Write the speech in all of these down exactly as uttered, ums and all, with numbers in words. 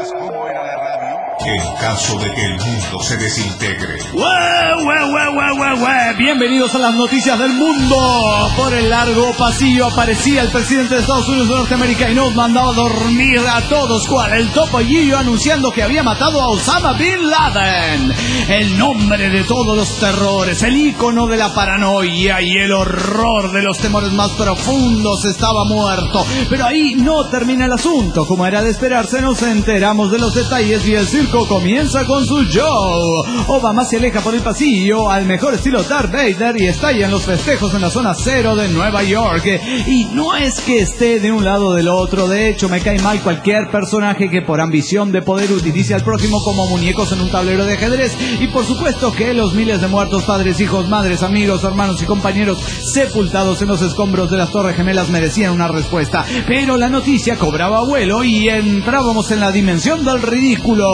recuerdas cómo era la radio? En caso de que el mundo se desintegre. ¡Ué, ué, ué, ué, ué, ué! Bienvenidos a las noticias del mundo. Por el largo pasillo aparecía el presidente de Estados Unidos de Norteamérica y nos mandaba a dormir a todos cual el topollillo, anunciando que había matado a Osama Bin Laden. El nombre de todos los terrores, el ícono de la paranoia y el horror de los temores más profundos estaba muerto. Pero ahí no termina el asunto. Como era de esperarse, nos enteramos de los detalles y el circo comienza con su show. Obama se aleja por el pasillo al mejor estilo Darth Vader y estallan los festejos en la zona cero de Nueva York. Y no es que esté de un lado o del otro. De hecho, me cae mal cualquier personaje que por ambición de poder utilice al prójimo como muñecos en un tablero de ajedrez. Y por supuesto que los miles de muertos, padres, hijos, madres, amigos, hermanos y compañeros sepultados en los escombros de las Torres Gemelas merecían una respuesta. Pero la noticia cobraba vuelo y entrábamos en la dimensión del ridículo.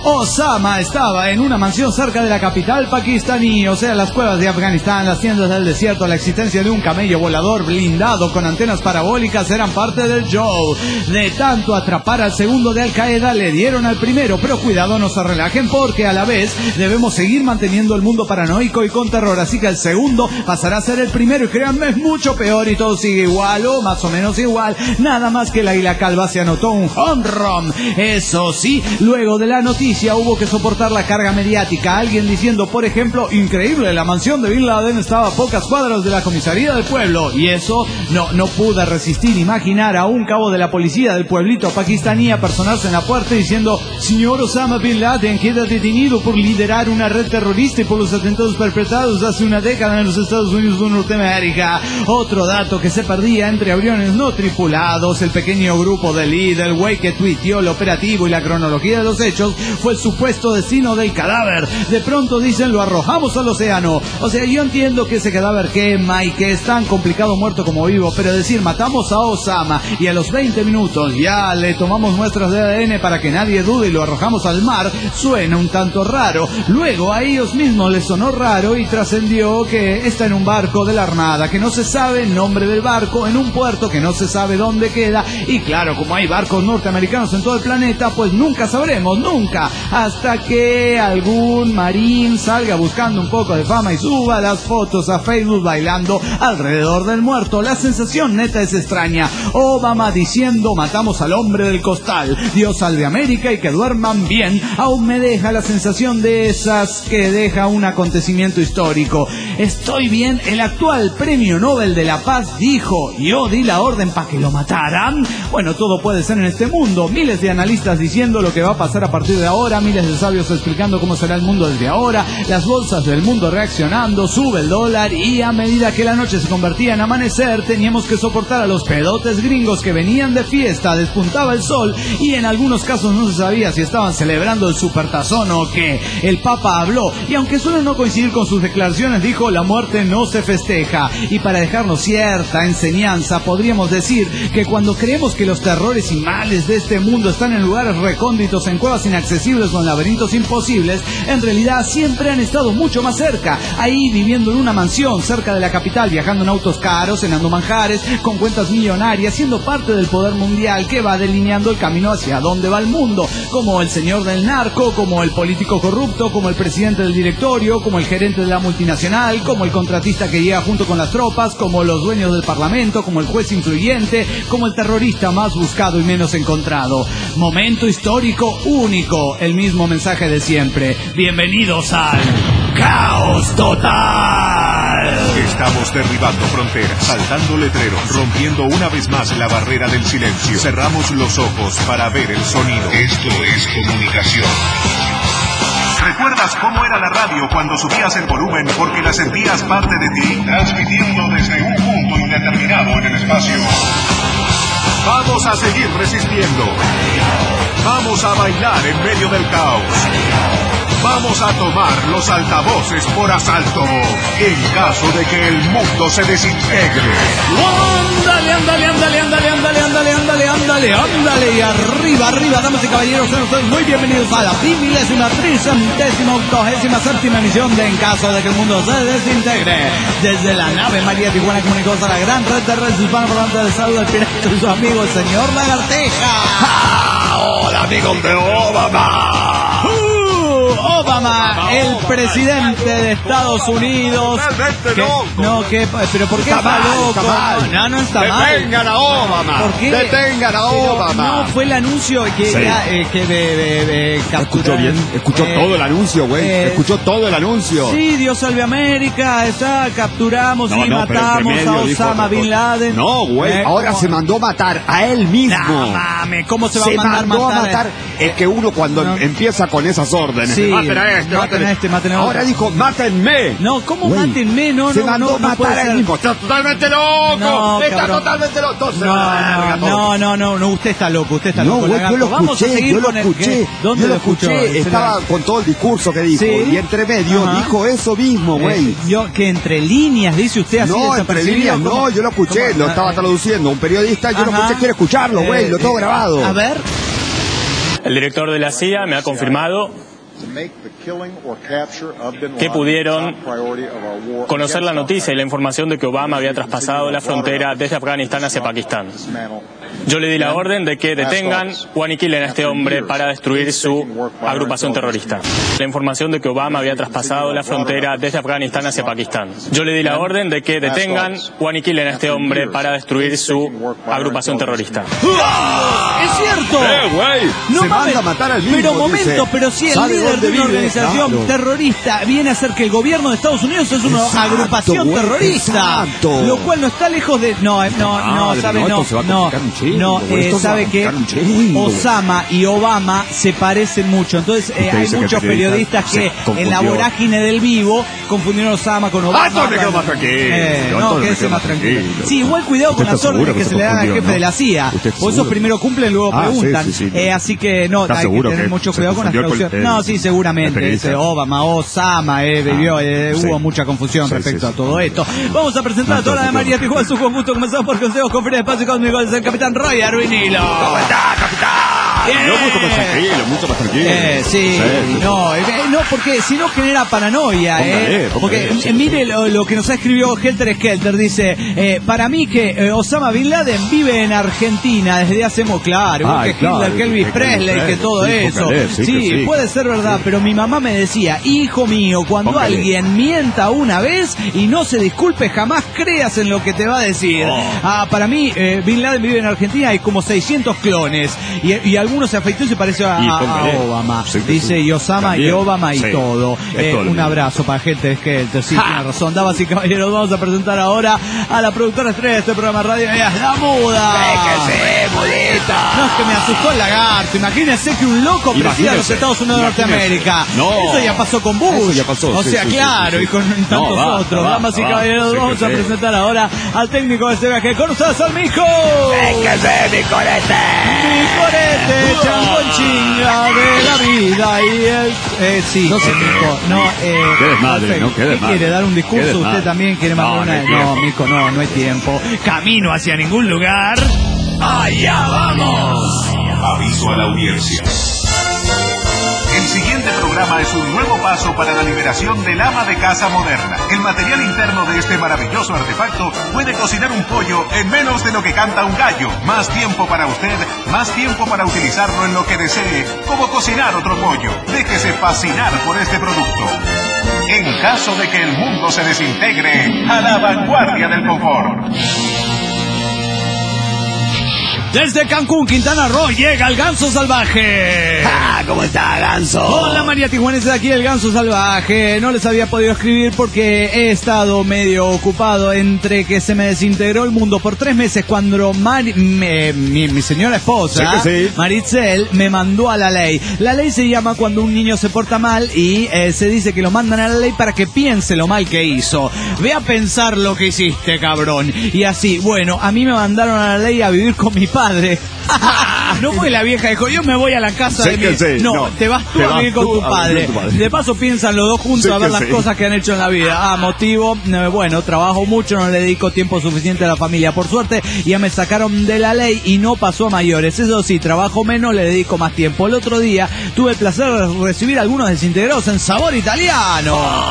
Osama estaba en una mansión cerca de la capital pakistaní, o sea, las cuevas de Afganistán, las tiendas del desierto, la existencia de un camello volador blindado con antenas parabólicas eran parte del show. De tanto atrapar al segundo de Al Qaeda, le dieron al primero, pero cuidado, no se relajen porque a la vez debemos seguir manteniendo el mundo paranoico y con terror, así que el segundo pasará a ser el primero y créanme, es mucho peor y todo sigue igual o más o menos igual, nada más que la Isla Calva se anotó un home run. Eso sí, luego de la noticia hubo que soportar la carga mediática, alguien diciendo, por ejemplo, increíble, la mansión de Bin Laden estaba a pocas cuadras de la comisaría del pueblo, y eso no, no pude resistir imaginar a un cabo de la policía del pueblito pakistaní apersonarse en la puerta diciendo, señor Osama Bin Laden queda detenido por liderar una red terrorista y por los atentados perpetrados hace una década en los Estados Unidos de Norteamérica. Otro dato que se perdía entre aviones no tripulados, el pequeño grupo de Lee, del güey que tuiteó el operativo y la cronología de los hechos, fue el supuesto destino del cadáver. De pronto dicen, lo arrojamos al océano. O sea, yo entiendo que ese cadáver quema y que es tan complicado muerto como vivo, pero decir, matamos a Osama y a los veinte minutos ya le tomamos muestras de A D N para que nadie dude y lo arrojamos al mar, suena un tanto raro. Luego a ellos mismos les sonó raro y trascendió que está en un barco de la Armada, que no se sabe el nombre del barco, en un puerto que no se sabe dónde queda, y claro, como hay barcos norteamericanos en todo el planeta, pues nunca sabremos, nunca, hasta que algún marín salga buscando un poco de fama y suba las fotos a Facebook bailando alrededor del muerto. La sensación neta es extraña. Obama diciendo, matamos al hombre del costal, Dios salve América y que duerman bien, aún me deja la sensación de esas que deja un acontecimiento histórico. Estoy bien, el actual premio Nobel de la Paz dijo, yo di la orden para que lo mataran. Bueno, todo puede ser en este mundo, miles de analistas diciendo lo que va a pasar a partir de ahora, miles de sabios explicando cómo será el mundo desde ahora, las bolsas del mundo reaccionando, sube el dólar y a medida que la noche se convertía en amanecer teníamos que soportar a los pedotes gringos que venían de fiesta, despuntaba el sol y en algunos casos no se sabía si estaban celebrando el supertazón o qué. El Papa habló y aunque suele no coincidir con sus declaraciones dijo, la muerte no se festeja. Y para dejarnos cierta enseñanza podríamos decir que cuando creemos que los terrores y males de este mundo están en lugares recónditos, en cuevas inaccesibles o en laberintos imposibles, en realidad siempre han estado mucho más cerca, ahí viviendo en una mansión cerca de la capital, viajando en autos caros, cenando manjares, con cuentas millonarias, siendo parte del poder mundial que va delineando el camino hacia dónde va el mundo, como el señor del narco, como el político corrupto, como el presidente del directorio, como el gerente de la multinacional, como el contratista que llega junto con las tropas, como los dueños del parlamento, como el juez influyente, como el terrorista más buscado y menos encontrado. Momento histórico único, el mismo mensaje de siempre. Bienvenidos al Caos Total. Estamos derribando fronteras, saltando letreros, rompiendo una vez más la barrera del silencio. Cerramos los ojos para ver el sonido. Esto es comunicación. ¿Recuerdas cómo era la radio cuando subías el volumen porque la sentías parte de ti? Transmitiendo desde un punto indeterminado en el espacio. Vamos a seguir resistiendo. Vamos a bailar en medio del caos. Vamos a tomar los altavoces por asalto en caso de que el mundo se desintegre. Ándale, ándale, ándale, ándale, ándale, ándale, ándale, ándale, ándale. Y arriba, arriba, damas y caballeros, sean ustedes muy bienvenidos a la primilésima, tricentésima, octogésima, séptima emisión de En caso de que el mundo se desintegre. Desde la nave María Tijuana comunicados a la gran red terrestre hispanoparlante del saludo del pirata y su amigo el señor Lagarteja. Hola amigos de Obama. Uh, Obama, el presidente de Estados Unidos. Totalmente que, loco. No, que, pero ¿por qué Está está, mal, loco? está mal. No, no está mal. Detengan a Obama. ¿Por qué? Detengan a Pero Obama. No, fue el anuncio que Sí. era, eh, que de, de, de Escuchó bien, escuchó eh, todo el anuncio, güey. eh, Escuchó todo el anuncio. Sí, Dios salve América, está, capturamos No, y no, pero matamos entre a medio dijo Osama otra Bin cosa. Laden. No, güey. Eh, Ahora ¿cómo? se mandó matar a él mismo. No mames, ¿cómo se va Se a mandar mandó matar? a matar. Es que uno cuando No. empieza con esas órdenes, Sí, maten a este, maten a este, maten a otro. Ahora dijo, mátenme. No, ¿cómo Güey, mátenme? No, se no, mandó no, a no matar puede a él ser. mismo. Está totalmente loco. No, está cabrón. totalmente loco. Entonces, No, verga, no, todo. no, no, no, no, usted está loco, usted está No, loco. güey, yo lagarto. lo Vamos a escuché, seguir yo lo con el- escuché, ¿qué? ¿Dónde yo lo escuchó? escuché, estaba con todo el discurso que dijo, Sí. y entre medio Ajá. dijo eso mismo, güey. Eh, yo, que entre líneas, dice usted así No, entre desapercibido, líneas, ¿cómo? no, yo lo escuché, ¿Cómo? lo estaba traduciendo, un periodista, yo lo Ajá. escuché, quiero escucharlo, güey, Eh, lo tengo eh, grabado. A ver. El director de la C I A me ha confirmado que pudieron conocer la noticia y la información de que Obama había traspasado la frontera desde Afganistán hacia Pakistán. Yo le di la orden de que detengan o aniquilen a este hombre para destruir su agrupación terrorista. La información de que Obama había traspasado la frontera desde Afganistán hacia Pakistán. Yo le di la orden de que detengan o aniquilen a este hombre para destruir su agrupación terrorista. ¡Es cierto! Eh, güey, No se mames, manda a matar al mismo, pero momento, dice. pero si el ¿Sabe líder dónde de una vive? organización Claro. terrorista viene a hacer que el gobierno de Estados Unidos es una Exacto, agrupación güey, terrorista, exacto. lo cual no está lejos de no, eh, no, no, Madre, sabe, no, no, esto se va a no, complicar un chingo, no, güey, eh, esto se va a sabe que complicar un chingo. Osama y Obama se parecen mucho, entonces eh, Usted hay dice que muchos el periodista periodistas se que en la confundió. vorágine del vivo confundieron a Osama con Obama. Ah, entonces me quedo más tranquilo. Eh, Yo no, entonces me quédese quedo más más tranquilo. tranquilo. Sí, igual cuidado con ¿Usted las está órdenes seguro que que se se le dan al confundió, jefe no? de la C I A. ¿Usted está Por eso seguro? primero cumplen, luego Ah, sí, preguntan. sí, sí. Eh, así que no, ¿Está hay que seguro tener que mucho se cuidado con las confundió con traducciones. el- No, sí, seguramente. el periodista? Ese Obama, Osama, eh, vivió, eh, sí. hubo mucha confusión Sí, respecto sí, sí. a todo esto. Vamos a presentar No, a toda la de todo, María todo. Tijuana, su conjunto. Comenzamos por consejos, conferencias, espacio cósmico del capitán Roy Arruinilo. ¿Cómo está, capitán? Bien. No, mucho más tranquilo, mucho más tranquilo. Eh, sí, no, eh, no, porque si no genera paranoia, Póngale, eh. póngale. Porque eh, mire lo, lo que nos ha escribió Helter Skelter, dice, eh, para mí que eh, Osama Bin Laden vive en Argentina desde hace muy claro, igual Ay, que claro, Hitler, que Elvis que Presley, Elvis que Presley, todo sí, eso. póngale, sí, Sí, que sí. puede ser verdad, pero mi mamá me decía, hijo mío, cuando Póngale. alguien mienta una vez y no se disculpe, jamás creas en lo que te va a decir. Oh. Ah, para mí, eh, Bin Laden vive en Argentina, hay como seiscientos clones y, y algunos se afeitó y se pareció a, Y a- a póngale. Obama. Sí, que Dice sí. y Osama y También. Obama y Sí. todo. Es Eh, todo lo un mismo. abrazo para gente que sí, tiene razón. Damas y caballeros, vamos a presentar ahora a la productora estrella de este programa de radio, ella es La Muda. No, es que me asustó el lagarto. Imagínense que un loco presida a los Imagínese, Estados Unidos de imagínese. Norteamérica. No. Eso ya pasó con Bush. Eso ya pasó, O sí, sea, sí, sí, claro, sí, sí. y con No, tantos basta, otros. basta, Damas y basta. caballeros, Sí, vamos que a sí. presentar ahora al técnico de este viaje. Con ustedes, al Mico. ¡Véngase, mi colete! Mi corete, chango chinga de la vida y el... Eh, sí, No se eh, Mico, no, eh... Qué desmadre, perfecto. ¿no? Qué ¿Qué desmadre. quiere? ¿Dar un Qué discurso? desmadre. ¿Usted también quiere mandar No, una...? no hay No, tiempo. Mico, no, no hay tiempo. Camino hacia ningún lugar. ¡Allá vamos! Aviso a la audiencia. El siguiente programa es un nuevo paso para la liberación del ama de casa moderna. El material interno de este maravilloso artefacto puede cocinar un pollo en menos de lo que canta un gallo. Más tiempo para usted, más tiempo para utilizarlo en lo que desee, como cocinar otro pollo. Déjese fascinar por este producto. En caso de que el mundo se desintegre, a la vanguardia del confort. Desde Cancún, Quintana Roo, llega el Ganso Salvaje. Ah, ¿cómo está, Ganso? Hola María Tijuanense, de aquí el Ganso Salvaje. No les había podido escribir porque he estado medio ocupado entre que se me desintegró el mundo por tres meses cuando Mari- me- mi, mi señora esposa, Sí que sí. Maritzel, me mandó a la ley. La ley se llama cuando un niño se porta mal y eh, se dice que lo mandan a la ley para que piense lo mal que hizo. Ve a pensar lo que hiciste, cabrón. Y así, bueno, a mí me mandaron a la ley a vivir con mi padre. No fue la vieja, dijo, yo me voy a la casa Sí de que mi... sí, no, no, te vas tú te a vas vivir con tú tu a vivir padre. con tu padre. De paso piensan los dos juntos Sí a ver que las sí. cosas que han hecho en la vida. Ah, motivo, eh, bueno, trabajo mucho, no le dedico tiempo suficiente a la familia. Por suerte, ya me sacaron de la ley y no pasó a mayores. Eso sí, trabajo menos, le dedico más tiempo. El otro día tuve el placer de recibir algunos desintegrados en Sabor Italiano.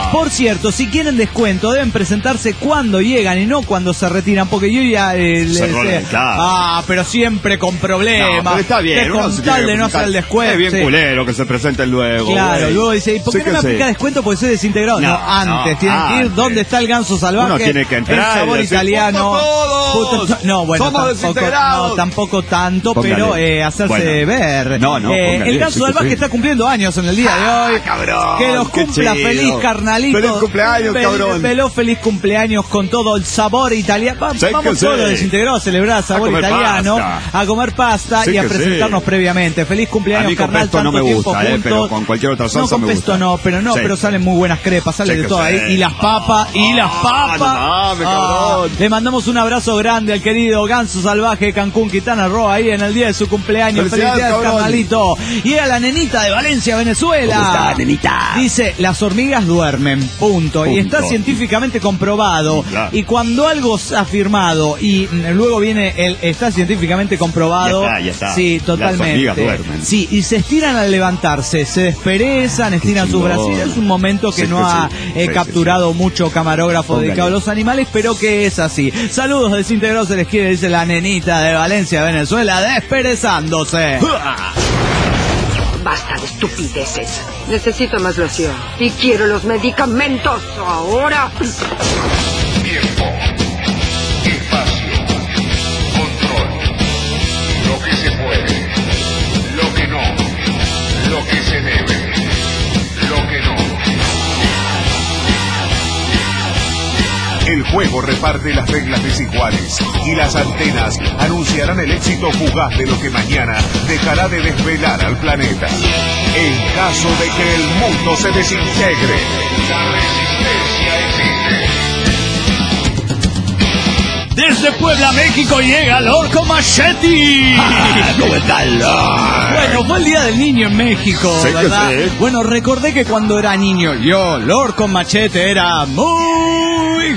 Por cierto, si quieren descuento, deben presentarse cuando llegan y no cuando se retiran, porque yo ya eh, les role, claro. ah, pero siempre con problemas. No, pero está bien, con tal de no hacer el descuento. Es bien sí. culero que se presenten luego. Claro, güey. luego dice, ¿y por Sí qué no que me sí. aplica descuento? Porque soy desintegrado. No, No, antes, no, tienen que ir. antes. ¿Dónde está el ganso salvaje? Uno tiene que entrar el sabor y decir, italiano. ¡puto todos! Puto- no, bueno, ¡Somos tampoco, desintegrados! no, tampoco tanto, Póngale. pero eh, hacerse Bueno. ver. No, no, Eh, póngale, el ganso sí que salvaje sí. está cumpliendo años en el día de hoy. Ah, cabrón, que los qué cumpla chido. feliz, carnalito. Feliz cumpleaños, Fel- cabrón. Veló feliz cumpleaños con todo el sabor italiano. Va- Sí que vamos sí. todos los desintegrados a celebrar sabor A comer italiano, pasta. a comer pasta Sí y a que sí. presentarnos previamente. Feliz cumpleaños, A mí con carnal, pesto no tanto me tiempo gusta, eh, juntos. pero con cualquier otra salsa No, con me pesto gusta. no, pero no, Sí. pero salen muy buenas crepas, sale Sí de que todo sí. ahí. Y las papas, y las papas. no mames, cabrón. Le mandamos un abrazo grande al querido Ganso Salvaje Cancún, Quintana Roo, ahí en el día de su cumpleaños. Felicidades, Felicidades, cabrón. carnalito. Y a la nenita de Valencia, Venezuela. ¿Cómo está, nenita? Dice, las hormigas duermen, punto. Y Punto. está científicamente comprobado. Claro. Y cuando algo se ha afirmado y mm, luego viene el está científicamente comprobado. Ya está, ya está. Sí, Las totalmente. hormigas duermen. Sí, y se estiran al levantarse, se desperezan, estiran sus chingón. brazos. Es un momento que Sí, no que ha sí. eh, Sí, capturado mucho camarógrafo Póngale. dedicado a los animales, pero que es así. Saludos desintegrados, se les quiere, dice la nenita de Valencia, Venezuela, desperezándose. Basta de estupideces. Necesito más loción. Y quiero los medicamentos ahora. Tiempo, espacio, control. Lo que se puede, lo que no, lo que se debe, lo que no. El juego reparte las reglas desiguales y las antenas anunciarán el éxito fugaz de lo que mañana dejará de desvelar al planeta. En caso de que el mundo se desintegre, la resistencia existe. Desde Puebla, México, llega Lorco Machete. ¿Cómo está, Lord? Bueno, fue el Día del Niño en México, Sí que ¿verdad? sí. Bueno, recordé que cuando era niño, yo, Lorco Machete, era muy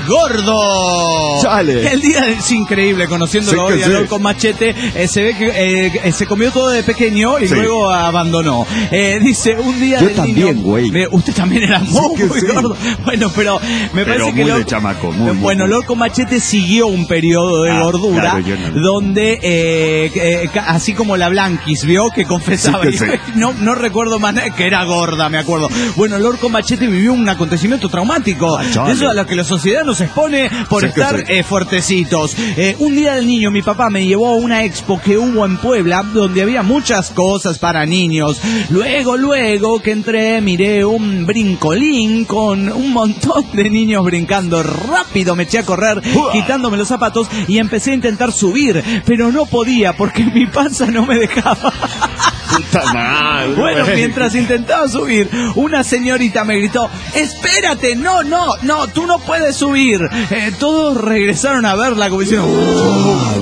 gordo. Chale. El día es increíble, conociéndolo Sí que hoy a sí. Lorco Machete, eh, se ve que eh, eh, se comió todo de pequeño y Sí. luego abandonó. Eh, dice, un día Yo del también, niño... güey. Eh, Usted también era muy, que muy sí. gordo. Bueno, pero me Pero parece que muy de Lorco- chamaco, muy, muy, bueno, muy. Lorco Machete siguió un periodo de Ah, gordura claro, yo no. donde, eh, eh, ca- así como la Blanquis, ¿vio? Que confesaba, Sí que sí. no, no recuerdo más nada, que era gorda, me acuerdo. Bueno, Lorco Machete vivió un acontecimiento traumático, Ah, chale. eso a lo que la sociedad nos expone por Sí que estar sí. eh, fuertecitos. Eh, un día del niño, mi papá me llevó a una expo que hubo en Puebla, donde había muchas cosas para niños. Luego, luego que entré, miré un brincolín con un montón de niños brincando. Rápido me eché a correr, ¡Uah! quitándome los zapatos y empecé a intentar subir, pero no podía porque mi panza no me dejaba. Puta madre. Bueno, güey. mientras intentaba subir, una señorita me gritó, espérate, no, no, no, tú no puedes subir. Eh, todos regresaron a verla como diciendo, ¡oh,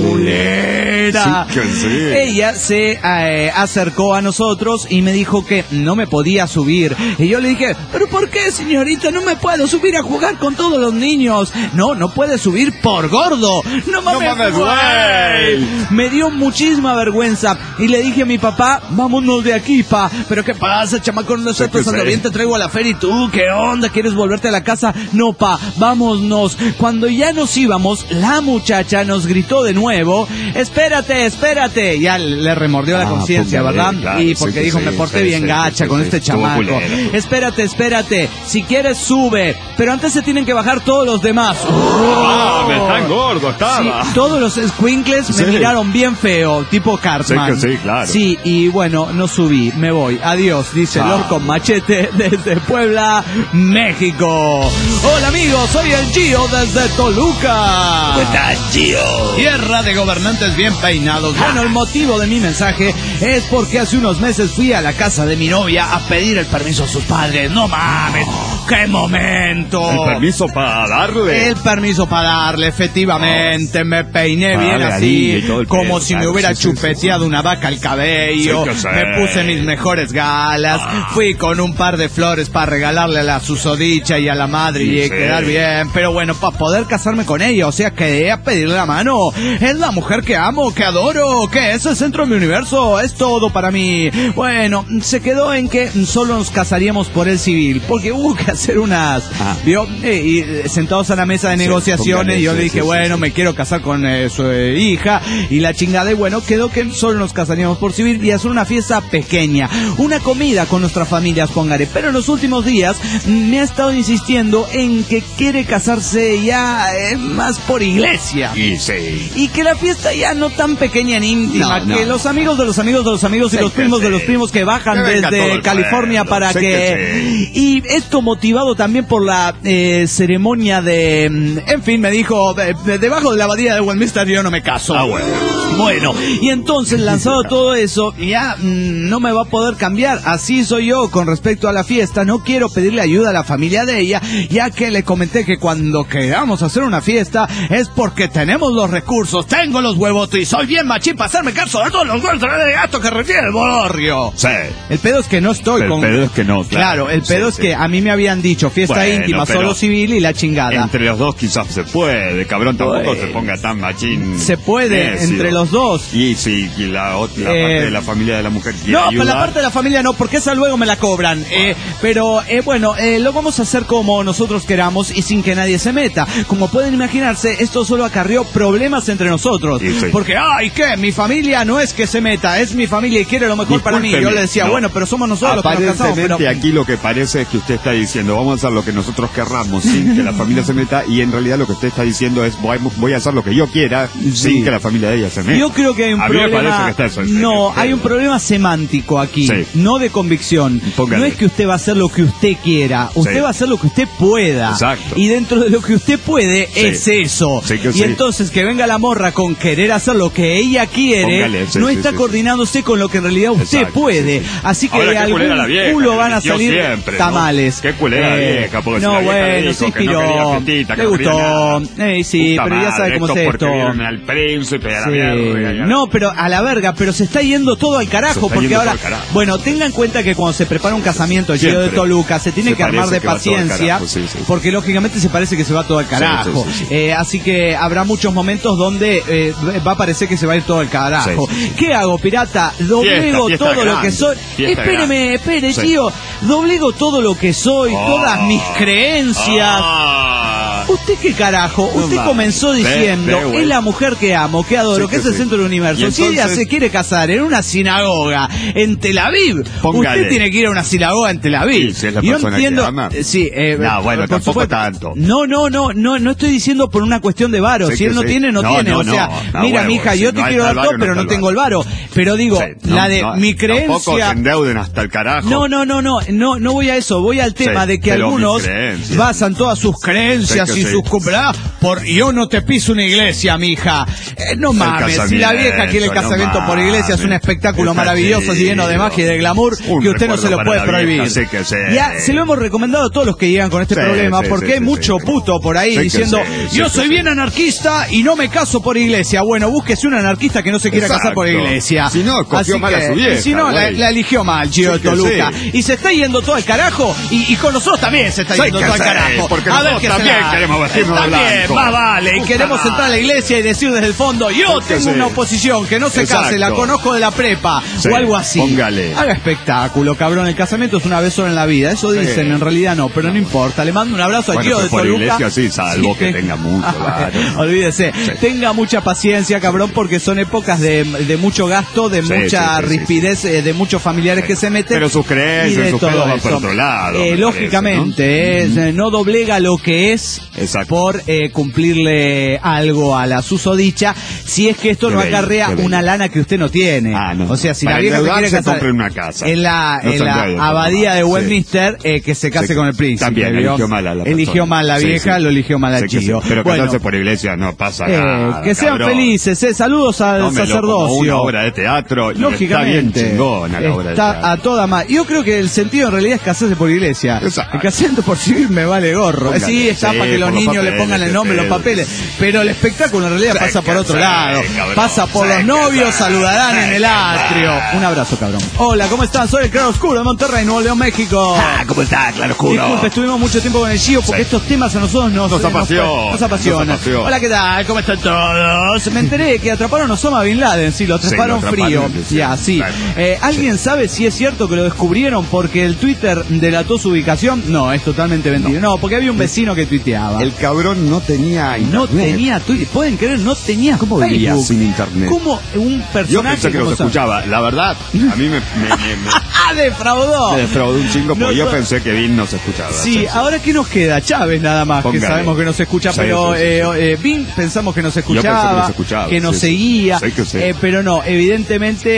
culera! Sí que sí. Ella se eh, acercó a nosotros y me dijo que no me podía subir. Y yo le dije, ¿pero por qué, señorita? No me puedo subir a jugar con todos los niños. No, no puedes subir por gordo. No mames, mames, güey. güey. Me dio muchísima vergüenza y le dije a mi papá, vámonos de aquí, pa. ¿Pero qué pasa, chamaco? No estoy Sí que pasando sí. bien, te traigo a la feria y tú, ¿qué onda? ¿Quieres volverte a la casa? No, pa, vámonos. Cuando ya nos íbamos, la muchacha nos gritó de nuevo, espérate, espérate. Ya le remordió la Ah, conciencia, póngale, ¿verdad? claro, y sí porque que dijo, sí, me porté sí, bien sí, gacha sí, con sí, este estuvo chamaco. culero. Espérate, espérate. Si quieres, sube. Pero antes se tienen que bajar todos los demás. Ah, me tan gordo estaba. Sí, todos los squinkles me Sí. miraron bien feo, tipo Cartman. Sí que sí, claro. Sí, y bueno, no subí, me voy. Adiós, dice Chao. Lorco Machete desde Puebla, México. Hola amigos, soy el Gio desde Toluca. ¿Cómo estás, Gio? Tierra de gobernantes bien peinados. Bueno, el motivo de mi mensaje es porque hace unos meses fui a la casa de mi novia a pedir el permiso a sus padres. No mames, qué momento. El permiso para darle. El permiso para darle, efectivamente, me peiné Para bien darle así, anillo y todo el como pedo, si me claro, hubiera sí, sí, chupeteado una vaca al cabello, Sí que sí. Me puse mis mejores galas, Ah. fui con un par de flores para regalarle a la susodicha y a la madre Sí, y sí. quedar bien. Pero bueno, para poder casarme con ella, o sea, quedé a pedirle la mano. Es la mujer que amo, que adoro, que es el centro de mi universo, es todo para mí. Bueno, se quedó en que solo nos casaríamos por el civil, porque hubo que hacer unas... Ah. ¿vio? Eh, y, eh, sentados a la mesa de Sí, negociaciones, póngale, y yo sí, le dije, sí, sí, bueno, sí. me quiero casar con eh, su eh, hija, y la chingada, y bueno, quedó que solo nos casaríamos por civil y hacer una fiesta pequeña, una comida con nuestras familias, póngale. Pero en los últimos días mm, me ha estado insistiendo en que quiere casarse ya eh, más por iglesia. Y sí. Y que la fiesta ya no tan pequeña ni íntima, No, que no. los amigos de los amigos de los amigos y Sí los que primos de sí. los primos que bajan Que venga todo desde el California pueblo, para sí que... que Y esto motivado también por la eh, ceremonia de... mm, En fin, me dijo, de- de- debajo de la abadía de Westminster yo no me caso. Ah, bueno. Bueno, y entonces lanzado todo eso, ya mm, no me va a poder cambiar. Así soy yo con respecto a la fiesta. No quiero pedirle ayuda a la familia de ella, ya que le comenté que cuando queramos hacer una fiesta es porque tenemos los recursos, tengo los huevos y soy bien machín para hacerme caso de todos los golpes de gato que refiere el Borrio. Sí. El pedo es que no estoy Pero con... el pedo es que no, claro. Claro, el pedo Sí, es sí. que a mí me habían dicho fiesta Bueno, íntima, pero solo civil y la chingada. Entre los dos quizás se puede, cabrón, tampoco Bueno. se ponga tan machín. Se puede, necio. entre los dos. Y sí, y la, otra, la Eh, parte de la familia de la mujer quiere No, para ayudar. la parte de la familia no, porque esa luego me la cobran. Eh, pero eh, bueno, eh, lo vamos a hacer como nosotros queramos y sin que nadie se meta. Como pueden imaginarse, esto solo acarreó problemas entre nosotros. Y sí. Porque, ay, ¿qué? Mi familia no es que se meta, es mi familia y quiere lo mejor para mí. Yo Discúlpeme, le decía, no. bueno, pero somos nosotros los que nos casamos. Aparentemente Pero... aquí lo que parece es que usted está diciendo, vamos a hacer lo que nosotros querramos sin que la familia se meta, y en realidad lo que usted está diciendo es, voy, voy a hacer lo que yo quiera sin que la familia de ella se meta. Yo creo que hay un a mí me problema. parece que está eso en serio. No, Sí. hay un problema semántico aquí, Sí. no de convicción. Póngale. No es que usted va a hacer lo que usted quiera, usted Sí. va a hacer lo que usted pueda. Exacto. Y dentro de lo que usted puede Sí. es eso. Sí que y sí. entonces que venga la morra con querer hacer lo que ella quiere, Póngale, sí, no sí, está sí, sí. coordinándose con lo que en realidad usted Exacto, puede. sí, sí. Así que Ahora, de qué algún culera la vieja, culo que van a eligió salir siempre, ¿no? tamales. Qué culera la vieja, porque si no, la vieja le bueno, dijo se que no inspiró. quería fiestita, que le no quería gustó. nada. Eh, sí, Puta pero ya madre, sabe cómo es esto porque esto. vieron al príncipe y a la Sí. verga, y a la- No, pero a la verga, pero se está yendo todo al Se carajo, está porque yendo ahora, todo al carajo. bueno, tengan en cuenta que cuando se prepara un casamiento, el Giro de Siempre. Toluca, se tiene Se que armar parece de que va todo al paciencia, carajo, sí, sí. porque lógicamente se parece que se va todo al carajo. Sí, sí, sí, sí. Eh, así que habrá muchos momentos donde eh, va a parecer que se va a ir todo al carajo. Sí, sí, sí. ¿Qué hago, pirata? Doblego fiesta todo lo grande, que soy. fiesta Espéreme, grande. espere, Sí. tío. Doblego todo lo que soy, Oh. todas mis creencias. Ah. ¿Usted qué carajo? No Usted mames. comenzó Ve, diciendo, ve, güey. es la mujer que amo, que adoro, Sí que que es el sí. centro del universo. Y Si ella entonces- se quiere casar en una sinagoga en Tel Aviv, Póngale. usted tiene que ir a una sinagoga en Tel Aviv. Sí, si es la Y yo persona entiendo, que ama. eh, sí, eh, No, bueno, por tampoco supuesto. tanto. No, no, no, no, no estoy diciendo por una cuestión de varo. Sí Si él que no sí. tiene, no, No, tiene. no, o sea, no, a mira, huevo, mija, si yo te no quiero está dar el todo, varo, pero no no está el tengo el varo. Pero digo, Sí, no, la de no, mi Tampoco se creencia. endeuden hasta el carajo. No, no, no, no, no, no voy a eso, voy al tema Sí, de que pero algunos mis creencias. basan todas sus creencias Sí que y sí. sus cumpleaños por yo no te piso una iglesia, mija. Eh, no mames, si la vieja quiere el casamiento, casamiento no por iglesia es un mames. espectáculo Está maravilloso, chido. lleno de magia y de glamour, Un que usted no recuerdo se lo para puede la prohibir. vieja, sí que sí. Ya se lo hemos recomendado a todos los que llegan con este Sí, problema, sí, porque sí, hay sí, mucho sí. puto por ahí Sí que diciendo, sí, sí yo que soy sí. bien anarquista y no me caso por iglesia. Bueno, búsquese un anarquista que no se quiera casar por Exacto. iglesia. Si no, cogió Así mal a que, su vieja, Si no, la, güey. la eligió mal, Gio Sí de que Toluca. sí. Y se está yendo todo al carajo, y, y con nosotros también se está Sí yendo que todo al sí, carajo. porque A ver nosotros qué también será. queremos vestirnos de También, blanco. más vale. Y Puta queremos madre. entrar a la iglesia y decir desde el fondo, yo Sí que tengo sí. una oposición, que no se Exacto. case, la conozco de la prepa, Sí, o algo así. póngale. Haga espectáculo, cabrón. El casamiento es una vez sola en la vida. Eso Sí. dicen, en realidad no, pero no importa. Le mando un abrazo a Bueno, Gio pues de por Toluca. iglesia sí, salvo que tenga mucho varo. Olvídese. Sí. Tenga mucha paciencia, cabrón, porque son épocas de, de mucho gasto, de Sí, mucha sí, sí, sí, rispidez, eh, de muchos familiares Sí. que se meten. Pero sus y creencias, de sus todo pedos van por eso. otro lado, Eh, me lógicamente, parece, ¿no? es, eh, no doblega lo que es Exacto. por eh, cumplirle algo a la susodicha, si es que esto Qué no bello, acarrea qué bello. una lana que usted no tiene. Ah, no. O sea, si Para la vieja se quiere endeudarse, casar compre una casa. en la, No en se la endeude, abadía de sí. Westminster, eh, que se case Sí, con el príncipe. también, ¿vio? eligió mal a la Eligió persona. mal la Sí, vieja, sí. lo eligió mal al Sí que sí. Gio. Pero Bueno, casarse por iglesia no pasa eh, nada. que sean cabrón. felices, eh. Saludos al Tómelo como sacerdocio. una obra de teatro y está bien Lógicamente, chingona la obra de está teatro. a toda más. Yo creo que el sentido en realidad es casarse por iglesia. Exacto. El casamiento por civil me vale gorro. Póngale, Sí, está sí, para que lo los niños papeles, le pongan el nombre en los papeles. Pero el espectáculo en realidad pasa por otro lado. Pasa por los novios, saludarán en el atrio. Un abrazo, cabrón. Hola, ¿cómo están? Soy el Claro Oscuro de Monterrey, Nuevo León, México. Ah, ¿cómo está, Claro Oscuro? Disculpe, estuvimos mucho tiempo con el Gio porque sí. estos temas a nosotros nos, nos, apasiona, nos, nos apasionan. Nos apasiona. Hola, ¿qué tal? ¿Cómo están todos? Me enteré que atraparon a Osama Bin Laden. Sí, lo atraparon, sí, lo atraparon frío. Sí, ya, sí. Claro. Eh, ¿Alguien sí. sabe si es cierto que lo descubrieron porque el Twitter delató su ubicación? No, es totalmente mentira. No, no porque había un vecino que tuiteaba. El cabrón no tenía internet. No tenía Twitter. ¿Pueden creer? No tenía ¿Cómo vivía sin internet? ¿Cómo un personaje? Yo pensé que los escuchaba. La verdad, a mí me... me, me, me defraudó. Me defraudó un chingo porque no, yo pensé que Vin no se escuchaba. Sí, sí, ahora ¿qué nos queda? Chávez nada más, Póngale. que sabemos que no se escucha, sí, pero sí, sí, sí. Eh, eh, Vin pensamos que nos escuchaba, que nos, escuchaba, que nos sí, seguía, sí, sí. Eh, pero no, evidentemente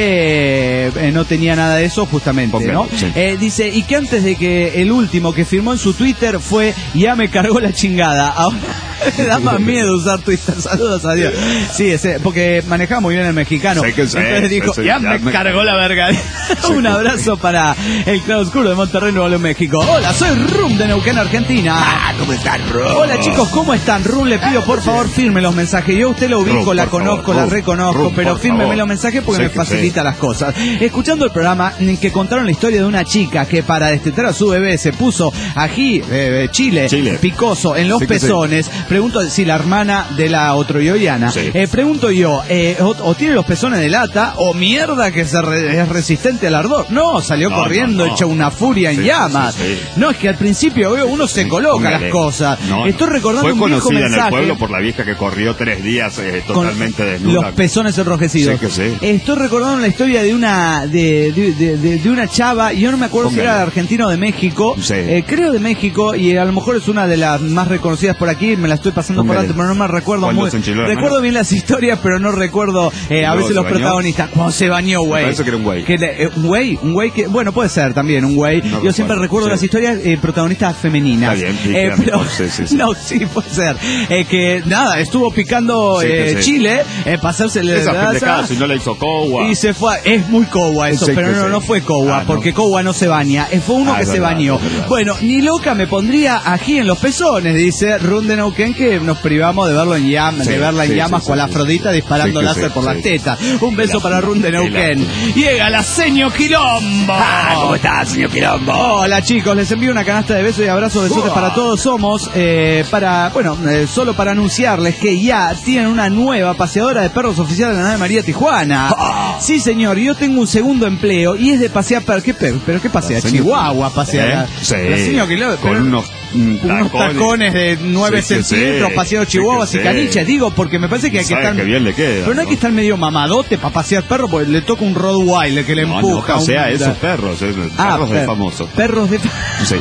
eh, no tenía nada de eso justamente, Póngale, ¿no? Sí. Eh, dice, y que antes de que el último que firmó en su Twitter fue, ya me cargó la chingada, ahora me da más miedo usar Twitter, saludos a Dios. Sí, ese, porque manejaba muy bien el mexicano, sí, sí, entonces dijo, sí, sí, ya, ya me, me cargó la verga. Un abrazo para el Claro Oscuro de Monterrey, Nuevo León, México. Hola, soy Rum de Neuquén, Argentina. Ah, ¿cómo están, Rum? Hola, chicos, ¿cómo están? Rum, le pido por favor firme los mensajes. Yo a usted lo ubico, Rum, la conozco, favor, la Rum, reconozco, Rum, pero fírmeme los mensajes porque sí, me facilita sí. las cosas. Escuchando el programa en que contaron la historia de una chica que para destetar a su bebé se puso ají, eh, chile, chile, picoso en los sí, pezones. Sí. Pregunto si la hermana de la otroyoiana. Sí. Eh, pregunto yo, eh, o, o tiene los pezones de lata o mierda que se re, es resistente al ardor. No, salió no, corriendo, no, no. hecha una furia en sí, llamas. Sí, sí. No, es que al principio veo uno se coloca Póngale. las cosas. No, Estoy recordando fue un viejo conocida mensaje. en el pueblo por la vieja que corrió tres días eh, totalmente desnuda. Los pezones enrojecidos. Sí, que sí. Estoy recordando la historia de una de, de, de, de, de una chava, y yo no me acuerdo Póngale. si era argentino o de México. Sí. Eh, creo de México, y a lo mejor es una de las más reconocidas por aquí, me la estoy pasando Póngale. por alto, pero no me recuerdo muy. Recuerdo bien las historias, pero no recuerdo eh, a veces los bañó? protagonistas. Cuando se bañó, güey. Parece que era un güey. Eh, un güey, un güey que, bueno, puede ser también un güey. No, yo siempre recuerdo sí. las historias eh, protagonistas femeninas. Está bien, sí, eh, pero, sí, sí, sí. No, sí, puede ser. Eh, que nada, estuvo picando sí, eh, sí. Chile, eh, pasársele Esa pendejada, si no la hizo Cowa. Y se fue. Es muy Cowa eso, sí, pero no, sí. no fue Cowa, ah, porque no. Cowa no se baña. Eh, fue uno ah, que se verdad, bañó. Bueno, ni loca me pondría ají en los pezones, dice Run de Neuquén, que nos privamos de verlo en llamas, sí, de verla en sí, llamas sí, con sí, la Afrodita sí, disparando sí, láser sí, por sí. las tetas. Un beso la, para Run de Neuquén. Llega la señor Quilombo. Ah, ¿cómo estás, señor Quilombo? Hola, chicos, les envío una canasta de besos y abrazos, besotes uh. para todos. Somos eh, para, bueno, eh, solo para anunciarles que ya tienen una nueva paseadora de perros oficial de la nave María Tijuana. Uh. Sí, señor, yo tengo un segundo empleo y es de pasear perros. ¿Qué perro? ¿Pero qué pasea? Chihuahua pasea. ¿Eh? Sí. La señor Quilombo. Con pero, unos Tacones. unos tacones de nueve sí, centímetros, sí, paseando sí, chihuahuas sí, y caniches, sí. digo, porque me parece que hay que estar que bien le queda, pero no hay que estar medio mamadote para pasear perro, porque le toca un Rottweiler que le no, empuja. No, o sea, un... esos perros, esos ah, perros per... de famosos. Perros de sí.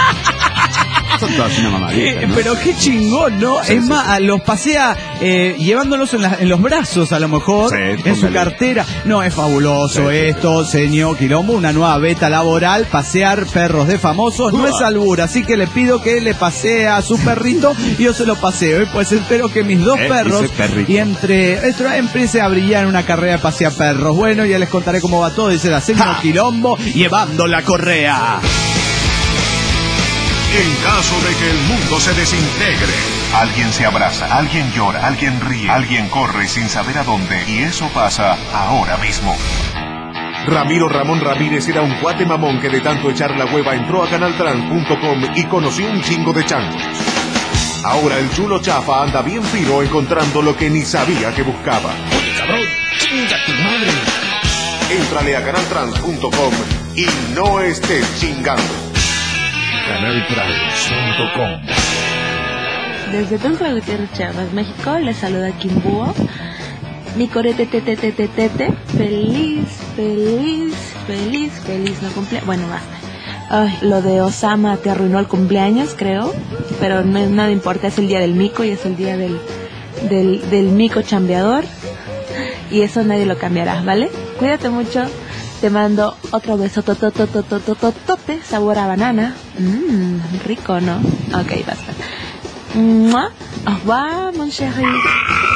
Son todas una mamadita, eh, ¿no? Pero qué chingón, ¿no? Sí, es sí, más, sí. los pasea eh, llevándolos en, la, en los brazos, a lo mejor, sí, en póngale. su cartera. No, es fabuloso sí, esto, sí. señor Quilombo, una nueva beta laboral, pasear perros de famosos. Uh. No es albur, así que le pido que le pasee a su perrito y yo se lo paseo. Y pues espero que mis dos eh, perros, y entre esto empiece a brillar en una carrera de pasear perros. Bueno, ya les contaré cómo va todo, dice la señor Quilombo, llevando la correa. En caso de que el mundo se desintegre, alguien se abraza, alguien llora, alguien ríe, alguien corre sin saber a dónde, y eso pasa ahora mismo. Ramiro Ramón Ramírez era un cuate mamón que de tanto echar la hueva entró a canal trans punto com y conoció un chingo de changos. Ahora el chulo chafa anda bien fino encontrando lo que ni sabía que buscaba. Oye, cabrón, chinga tu madre. Éntrale a canal trans punto com y no estés chingando. canal trans punto com. Desde Tuxtla Gutiérrez, Chiapas, México, les saluda Kim Búho. Mi corete tete tete tete, feliz, feliz, feliz, feliz no cumple. Bueno, basta. Ay, lo de Osama te arruinó el cumpleaños, creo, pero no es nada importa, es el día del mico y es el día del del, del mico chambeador y eso nadie lo cambiará, ¿vale? Cuídate mucho. Te mando otro beso tototototototote, sabor a banana. Mmm, rico, ¿no? Ok, basta. Au revoir, mon chéri.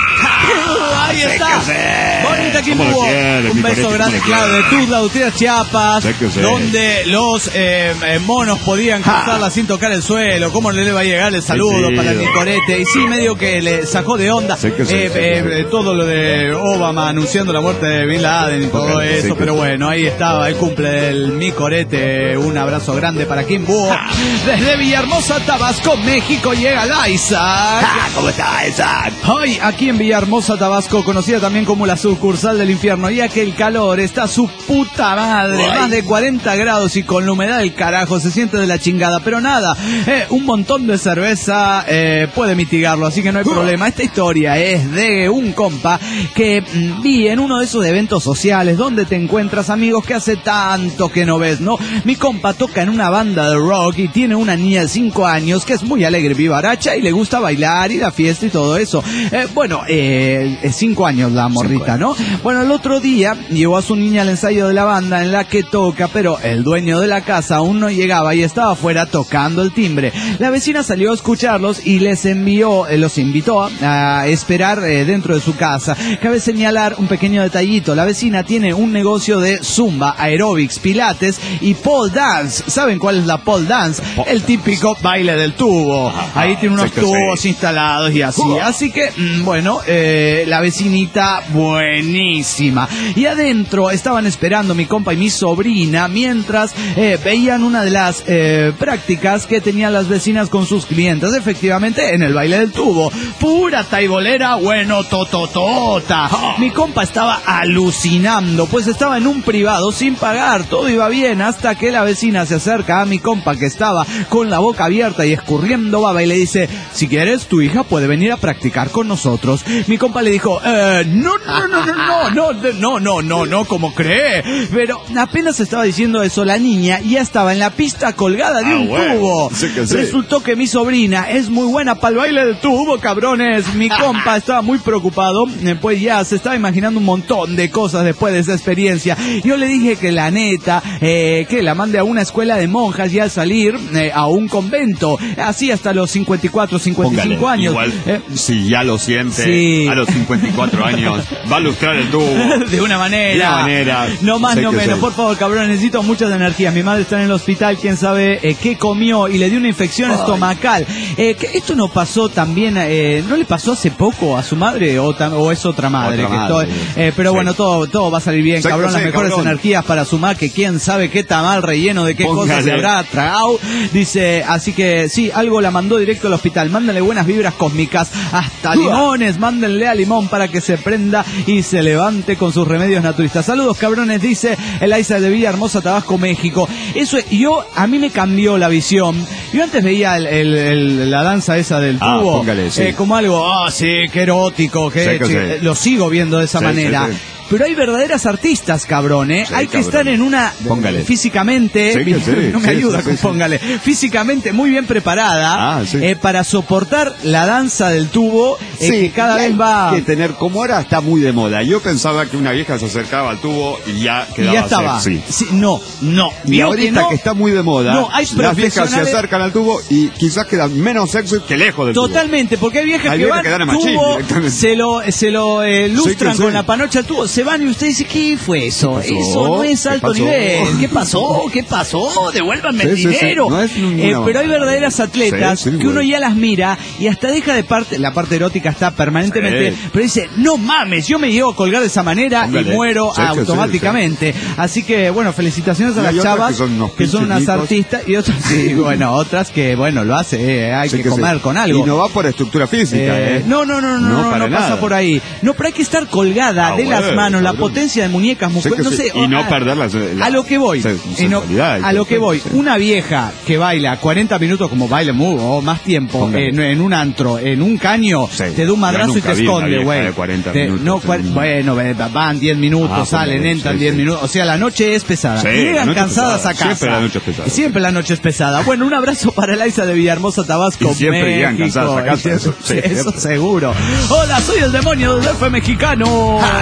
Ahí está. Bonita ¿Cómo lo Kimbuo. quiere, Un mi beso Coretti, grande, cómo lo claro, de quiere? Tuzla, Ustedes Chiapas, Sé que sé. donde los eh, eh, monos podían cruzarla sin tocar el suelo. ¿Cómo le va a llegar el saludo Sí, para sí. Nicorete? Y sí, medio que le sacó de onda Sé que sí, eh, sé que eh, sí. eh, todo lo de Obama anunciando la muerte de Bin Laden y todo Ok, eso. sé que Pero sí. bueno, ahí estaba el cumple del Nicorete. Un abrazo grande para Kimbuo. Desde Villahermosa, Tabasco, México, llega la Isaac. ¿Cómo está esa? Hoy, aquí en Villahermosa, Tabasco, conocida también como la sucursal del infierno, ya que el calor está su puta madre, Ay. más de cuarenta grados y con la humedad del carajo, se siente de la chingada, pero nada, eh, un montón de cerveza eh, puede mitigarlo, así que no hay problema. Esta historia es de un compa que mm, vi en uno de esos eventos sociales donde te encuentras amigos que hace tanto que no ves, ¿no? Mi compa toca en una banda de rock y tiene una niña de cinco años que es muy alegre, vivaracha y le gusta bailar y la fiesta y todo eso. Eh, bueno, eh, cinco años la morrita, ¿no? Bueno, el otro día llevó a su niña al ensayo de la banda en la que toca, pero el dueño de la casa aún no llegaba y estaba afuera tocando el timbre. La vecina salió a escucharlos y les envió, eh, los invitó a, a esperar eh, dentro de su casa. Cabe señalar un pequeño detallito. La vecina tiene un negocio de zumba, aeróbics, pilates y pole dance. ¿Saben cuál es la pole dance? El típico baile del tubo. Ahí tiene unos sé que tubos sí. instalados y así. Así que, mm, bueno, eh, la vecinita buenísima. Y adentro estaban esperando mi compa y mi sobrina mientras eh, veían una de las eh, prácticas que tenían las vecinas con sus clientes. Efectivamente, en el baile del tubo. Pura taibolera, bueno, tototota. Mi compa estaba alucinando, pues estaba en un privado sin pagar. Todo iba bien hasta que la vecina se acerca a mi compa que estaba con la boca abierta y escurriendo baba y le dice: si quieres, tu hija puede venir a practicar con nosotros. Mi compa le dijo: eh, no, no, no, no, no, no, no, no, no, no, ¿cómo cree? Pero apenas estaba diciendo eso, la niña ya estaba en la pista colgada de Ah, un bueno, tubo. sí que sí. Resultó que mi sobrina es muy buena para el baile del tubo, cabrones. Mi compa estaba muy preocupado, eh, pues ya se estaba imaginando un montón de cosas después de esa experiencia. Yo le dije que la neta, eh, que la mande a una escuela de monjas y al salir eh, a un convento, así hasta los cincuenta y cuatro, cincuenta y cinco Póngale, años. igual, Eh, si ya lo siente, Sí. a los cincuenta y cuatro años, va a lustrar el tubo. de una manera. De una manera. No más, Sé no que menos. sé. Por favor, cabrón, necesito muchas energías. Mi madre está en el hospital, quién sabe eh, qué comió y le dio una infección estomacal. Eh, que esto no pasó también, eh, ¿no le pasó hace poco a su madre o, tam- o es otra madre? Otra que madre. estoy- eh, pero Sí. bueno, todo, todo va a salir bien, Sé que cabrón. Las sé, mejores cabrón. energías para sumar, que quién sabe qué tamal relleno de qué Póngale. cosas se habrá tragado. Dice, así que sí, algo la mandó directo al hospital. Mándenle buenas vibras cósmicas, hasta limones, mándenle a limón para que se prenda y se levante con sus remedios naturistas. Saludos, cabrones, dice Elisa de Villahermosa, Tabasco, México. Eso, es- yo, a mí me cambió la visión. Yo antes veía el- el- el- la danza esa del Ah, tubo póngale, sí. eh, como algo, ah, sí, qué erótico, qué Sí, que chi- sí. eh, lo sigo viendo de esa Sí, manera. sí, sí. Pero hay verdaderas artistas, cabrón, ¿eh? Sí, hay que cabrón. estar en una, Póngale. físicamente, Sí, que sí, no me sí, ayuda sí, con sí, sí. póngale, físicamente muy bien preparada Ah, sí. eh, para soportar la danza del tubo, eh, Sí, que cada y hay vez va... que tener, como ahora está muy de moda. Yo pensaba que una vieja se acercaba al tubo y ya Y quedaba ya estaba. sexy. Sí, no, no. Y Vio ahorita que que, no. está muy de moda, No, hay las viejas se profesionales- acercan al tubo y quizás quedan menos sexy que lejos del tubo. Totalmente, porque hay viejas Hay que viejas van que dan a al machín tubo, directamente. se lo, se lo eh, lustran Sí, que con sí. la panocha al tubo, se van y usted dice, ¿qué fue eso? ¿Qué pasó? Eso no es ¿Qué alto pasó? nivel. ¿Qué pasó? ¿Qué pasó? Devuélvanme el Sí, sí, sí. dinero. No es ninguna Eh, pero hay mamada. verdaderas atletas Sí, sí, que uno güey. ya las mira y hasta deja de parte, la parte erótica está permanentemente, Sí. pero dice, no mames, yo me llevo a colgar de esa manera Póngale. y muero Sí, que sí, automáticamente. Así que, bueno, felicitaciones a Y las hay otras chavas que son unos que son unas pinches artistas y otras, sí, bueno, otras que, bueno, lo hace, eh, hay Sí, que, que sí. comer con algo. Y no va por estructura física, Eh, ¿eh? no, no, no, no, no, no, para pasa nada. por ahí. No, pero hay que estar colgada Ah, de las bueno, manos, la cabrón. potencia de muñecas, Sí, musculares, que no sí. sé. Y no ah, perder la, la- a lo que voy, se- y no- sensualidad y a lo todo que eso, voy, sí. una vieja que baila cuarenta minutos como baile muy, o más tiempo Póngale. en, en un antro, en un caño, Sí. te da un Yo madrazo y nunca te vi una esconde, vieja güey. de cuarenta Te- minutos no, en cuar- un- bueno, ve- van diez minutos, Ah, salen, póngale, entran sí, diez sí. minutos, o sea, la noche es pesada. Sí, Y la llegan noche es cansadas pesada. a casa. Siempre la noche es pesada. Siempre la noche es pesada. Bueno, un abrazo para Elisa de Villahermosa, Tabasco, Y siempre llegan México. cansadas a casa, Eso, eso, sí, eso siempre. seguro. Hola, soy el demonio del D F mexicano. Ah, ¿cómo está,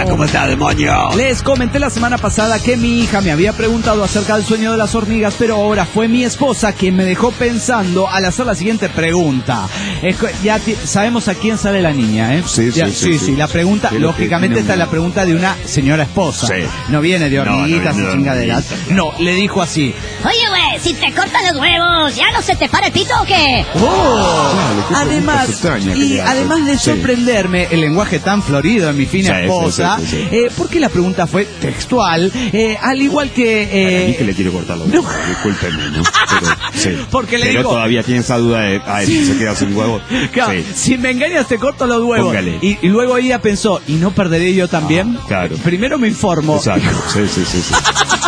está, demonio? Les comenté la semana pasada que mi hija me había preguntado acerca del sueño de las hormigas, pero ahora fue mi esposa quien me dejó pensando al hacer la siguiente pregunta. Es que ya t- sabemos a quién sale la niña, ¿eh? Sí, sí, ya, sí, sí, sí. sí. La pregunta, Sí, lógicamente, esta es la pregunta de una señora esposa. Sí. No viene de No, no hormiguitas viene y de chingaderas. hormiguitas, claro. No, le dijo así. Oye, güey, si te cortan los huevos, ¿ya no se te para el pito o qué? ¡Oh! Claro, qué Además, pregunta extraña que y le hace. además de Sí. sorprenderme el lenguaje tan florido en mi fina Sí, esposa, sí, sí, sí, sí. Eh, porque la pregunta fue textual, eh, al igual que... A mí Eh, que le quiero cortar los no. huevos, discúlpeme, ¿no? Pero, sí. Porque le Pero digo- todavía tiene esa duda de, ay, se queda sin huevos. Claro, Sí. si me engañas te corto los huevos. Póngale. Y, y luego ella pensó, ¿y no perderé yo también? Ah, claro. Primero me informo. Exacto, sí, sí, sí, sí.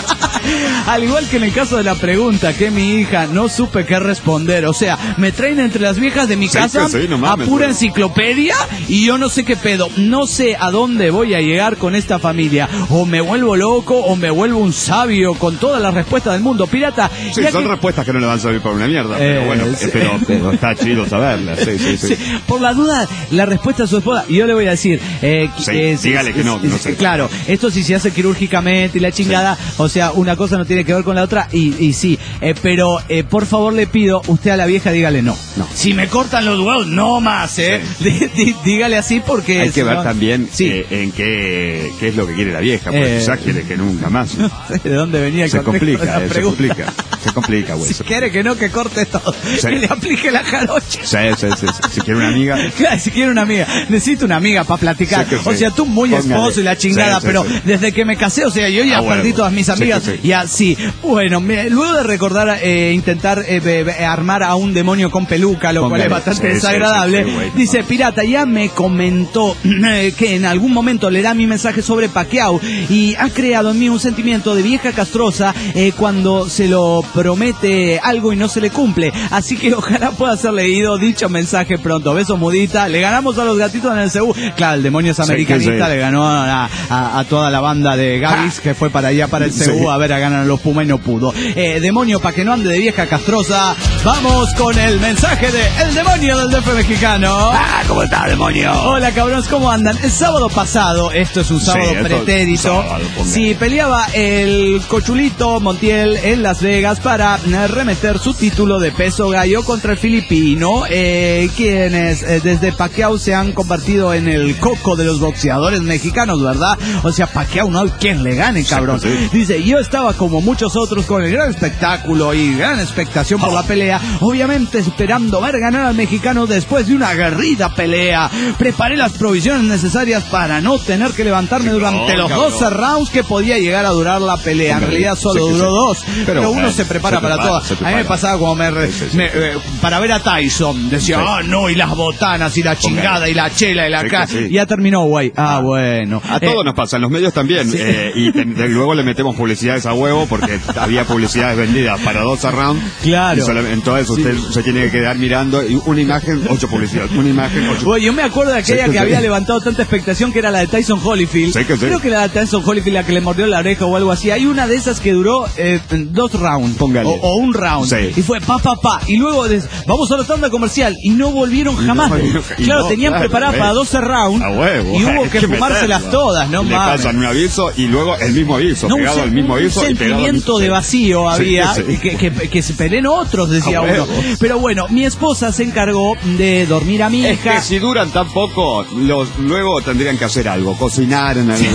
Al igual que en el caso de la pregunta que mi hija no supe qué responder. O sea, me traen entre las viejas de mi Sí, casa que sí, no a mames, pura pero- enciclopedia y yo no sé qué pedo. No sé a dónde voy a llegar con esta familia. O me vuelvo loco o me vuelvo un sabio con todas las respuestas del mundo. Pirata, Sí, ya son que- respuestas que no le van a servir para una mierda, pero Eh, bueno, sí. eh, pero, pero está chido saberlas. Sí, sí, sí. Sí, por la duda, la respuesta de su esposa, y yo le voy a decir, eh, Sí, eh, dígale que no, que no sé. Claro, esto si se hace quirúrgicamente y la chingada, o sea, una cosa no tiene que ver con la otra, y, y sí, eh, pero eh, por favor le pido, usted a la vieja dígale no. No. Si me cortan los huevos, no más, eh. Dí- dí- dígale así porque... Hay que si ver no- también Sí. eh, en qué, qué es lo que quiere la vieja, porque Eh, ya quiere que nunca más. No sé de dónde venía el Se contexto de complica, la eh, se pregunta. complica, se complica, güey. Si se quiere que no, que corte todo. Sí. Y le aplique la jarocha. Sí, sí, sí, sí. Si quiere una amiga, Claro, si quiere una amiga, necesito una amiga para platicar. Sí, que sí. O sea, tú muy Póngale. esposo y la chingada, Sí, sí, pero sí. desde que me casé, o sea, yo ya Ah, bueno, perdí todas mis sí, amigas. que sí. Y así, bueno, me- luego de recordar, eh, intentar eh, be- be- armar a un demonio con peluca, lo Póngale. cual es bastante Sí, sí, desagradable, sí, sí, güey. dice, Pirata, ya me comentó eh, que en algún momento le da mi mensaje sobre Pacquiao y ha creado en mí un sentimiento de vieja castrosa eh, cuando se lo promete algo y no se le cumple. Así que ojalá pueda ser leído dicho mensaje pronto. Besos, mudita. Le ganamos a los gatitos en el C U. Claro, el demonio es Sí, americanista, que sí. le ganó a, a- a toda la banda de Gavis que fue para allá, para el C U, Sí. a ver a ganar a los Pumas y no pudo. Eh, demonio, para que no ande de vieja castrosa, vamos con el mensaje de El Demonio del D F mexicano. ah, ¿cómo está, demonio? Hola cabrones, ¿cómo andan? El sábado pasado, esto es un sábado Sí, esto es pretérito, sábado, póngale. sí, peleaba el cochulito Montiel en Las Vegas para eh, remeter su título de peso gallo contra el filipino, eh, quienes eh, desde Pacquiao se han convertido en el coco de los boxeadores mexicanos, ¿verdad? O sea, Pacquiao no hay quien le gane, cabrón. Sí, sí. Dice, yo estaba como muchos otros con el gran espectáculo y gran expectación por la pelea, obviamente esperando ver ganar al mexicano después de una aguerrida pelea. Preparé las provisiones necesarias para no tener que levantarme durante los cabrón. doce rounds que podía llegar a durar la pelea. En realidad solo Sí, que duró sí. dos, pero, Pero, uno eh, se prepara se para prepara, todo. se A mí me prepara. pasaba como me, re- Sí, sí, sí. me, eh, para ver a Tyson, decía, Sí. ah, no, y las botanas, y la chingada, y la chela, y la Sí, que ca... sí. Ya terminó, güey. Ah, bueno. A Eh, todos nos pasa, en los medios también. eh, y te- de- luego le metemos publicidades a huevo porque había publicidades vendidas para dos rounds. Claro. Y solamente- entonces usted se tiene que quedar mirando y una imagen, ocho publicidades. Una imagen, ocho. Bueno, yo me acuerdo de aquella Sí, que que sí. había levantado tanta expectación que era la de Tyson Holyfield. Sí, que sí. Creo que era la de Tyson Holyfield la que le mordió la oreja o algo así. Hay una de esas que duró eh, dos rounds. Póngale. O, o un round. Sí. Y fue pa, pa, pa. Y luego des- vamos a la tanda comercial. Y no volvieron Y jamás. no volvieron- y claro, no, tenían claro, preparadas güey. para doce rounds. A huevo. Y hubo hay que fumárselas meterlo. todas, no Le mames. pasan un aviso y luego el mismo aviso, No, un pegado sen- al mismo un aviso y pegado al sentimiento mismo- de vacío Sí, había, sí, sí. Que, que, que se peleen otros, decía A uno. huevo. Pero bueno, mi esposa se encargó de dormir a mi Es hija. que si duran tan poco, los, luego tendrían que hacer algo, cocinar en el...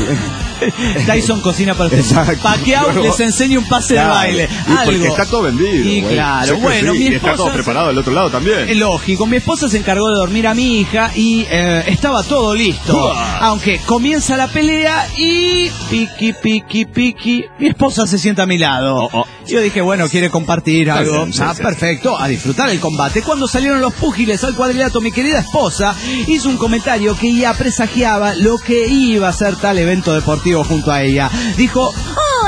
Tyson cocina para usted. Exacto. Pacquiao Luego- les enseña un pase Claro. de baile. Y porque Algo. está todo vendido. Y güey. claro, Sí que bueno, sí, mi y está todo esposa se- preparado del otro lado también. Eh, Lógico, mi esposa se encargó de dormir a mi hija y eh, estaba todo listo. Uah. Aunque comienza la pelea y piqui, piqui, piqui. Mi esposa se sienta a mi lado. Oh, oh. Yo dije, bueno, quiere compartir Está algo. bien, sí, ah, sí. perfecto, a disfrutar el combate. Cuando salieron los púgiles al cuadrilátero, mi querida esposa hizo un comentario que ya presagiaba lo que iba a ser tal evento deportivo junto a ella. Dijo, Ahora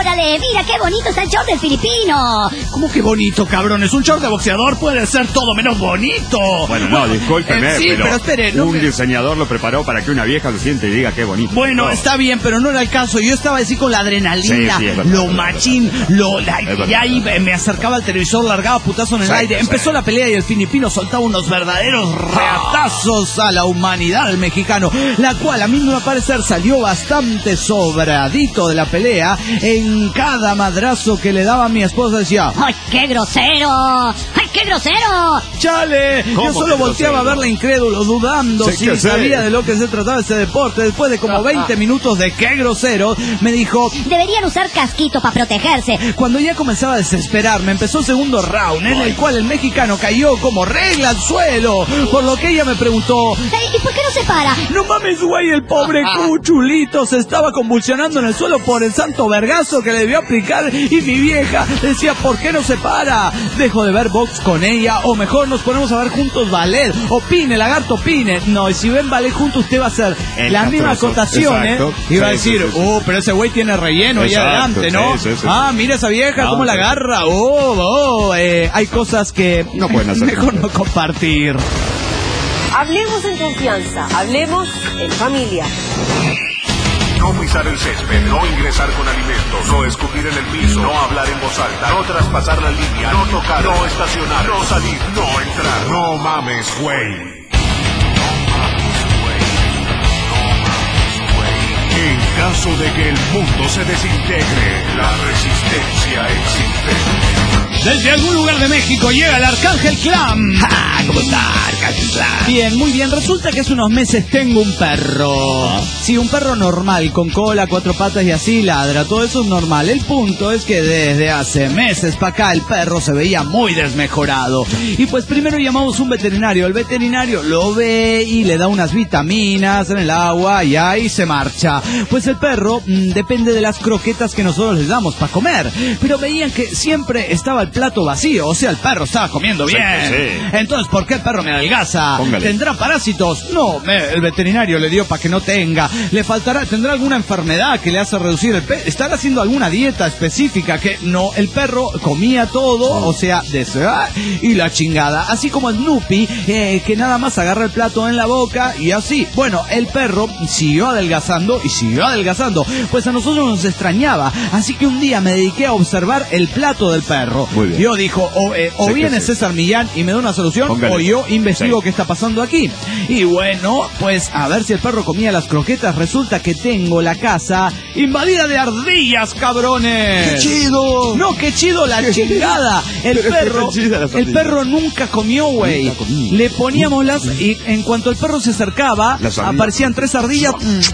órale, mira qué bonito está el short del filipino. ¿Cómo que bonito, cabrón? Es un short de boxeador, puede ser todo menos bonito. Bueno, no, discúlpeme, eh, sí, pero, pero espere, no un me... diseñador lo preparó para que una vieja se siente y diga qué bonito. Bueno, no. está bien, pero no era el caso. Yo estaba así con la adrenalina, Sí, sí, es verdad, lo es verdad, machín, es verdad. lo la, Es verdad, y ahí es verdad. me acercaba al televisor, largaba putazo en el Sí, aire. sí. Empezó la pelea y el filipino soltaba unos verdaderos reatazos a la humanidad del mexicano, la cual a mí me va a parecer salió bastante sobradito de la pelea. En cada madrazo que le daba a mi esposa decía: ¡Ay, qué grosero! ¡Ay, qué grosero! ¡chale! Yo ¿Cómo solo que volteaba a grosero? verla incrédulo, dudando Sí, si que sé. sabía de lo que se trataba ese deporte. Después de como veinte minutos de qué grosero, me dijo: Deberían usar casquito para protegerse. cuando ya comenzaba a desesperarme, empezó el segundo round, en el cual el mexicano cayó como regla al suelo, por lo que ella me preguntó: Ey, ¿y por qué no se para? no mames, güey, el pobre cuchulito se estaba convulsionando en el suelo por el santo vergazo que le debió aplicar, y mi vieja decía: ¿por qué no se para? Dejo de ver box con ella, o mejor nos ponemos a ver juntos ballet. Opine, lagarto, opine. No, y si ven ballet juntos, usted va a hacer El las mismas castroso. acotaciones, Exacto. y va a Sí, decir: sí, sí, sí. oh, pero ese güey tiene relleno ahí Exacto, adelante, ¿no? sí, sí, sí. Ah, mira esa vieja, No, cómo la sí. agarra. Oh, oh, eh, hay cosas que No pueden hacer mejor juntos. no compartir. Hablemos en confianza, hablemos en familia. No pisar el césped, no ingresar con alimentos, no escupir en el piso, no hablar en voz alta, no traspasar la línea, no tocar, no estacionar, no salir, no entrar. No mames, güey. En caso de que el mundo se desintegre, la resistencia existe. Desde algún lugar de México llega el Arcángel Clan. Ah, ¿cómo está, Arcángel Clan? Bien, muy bien. Resulta que hace unos meses tengo un perro. Sí, un perro normal, con cola, cuatro patas y así ladra. Todo eso es normal. El punto es que desde hace meses para acá el perro se veía muy desmejorado. Y pues primero llamamos a un veterinario. El veterinario lo ve y le da unas vitaminas en el agua y ahí se marcha. Pues el perro mmm, depende de las croquetas que nosotros les damos para comer. Pero veían que siempre estaba el plato vacío. O sea, el perro estaba comiendo bien. Sí, sí. Entonces, ¿por qué el perro me adelgaza? Póngale. ¿Tendrá parásitos? No, me- el veterinario le dio para que no tenga. ¿Le faltará? ¿Tendrá alguna enfermedad que le hace reducir el peso? ¿Estará haciendo alguna dieta específica? Que no, el perro comía todo, o sea, de y la chingada. Así como Snoopy, eh, que nada más agarra el plato en la boca y así. Bueno, el perro siguió adelgazando y siguió adelgazando. Pues a nosotros nos extrañaba. Así que un día me dediqué a observar el plato del perro. Muy bien. Yo dijo, o, eh, o Sí que viene sí. César Millán y me da una solución, Póngale. o yo investigo Sí. qué está pasando aquí. Y bueno, pues a ver si el perro comía las croquetas. Resulta que tengo la casa invadida de ardillas, cabrones. ¡Qué chido! No, qué chido la chingada. El Pero perro, qué chidas las el ardillas. perro nunca comió, güey. Nunca comí. Le poníamos las y en cuanto el perro se acercaba, Las ardillas. aparecían tres ardillas,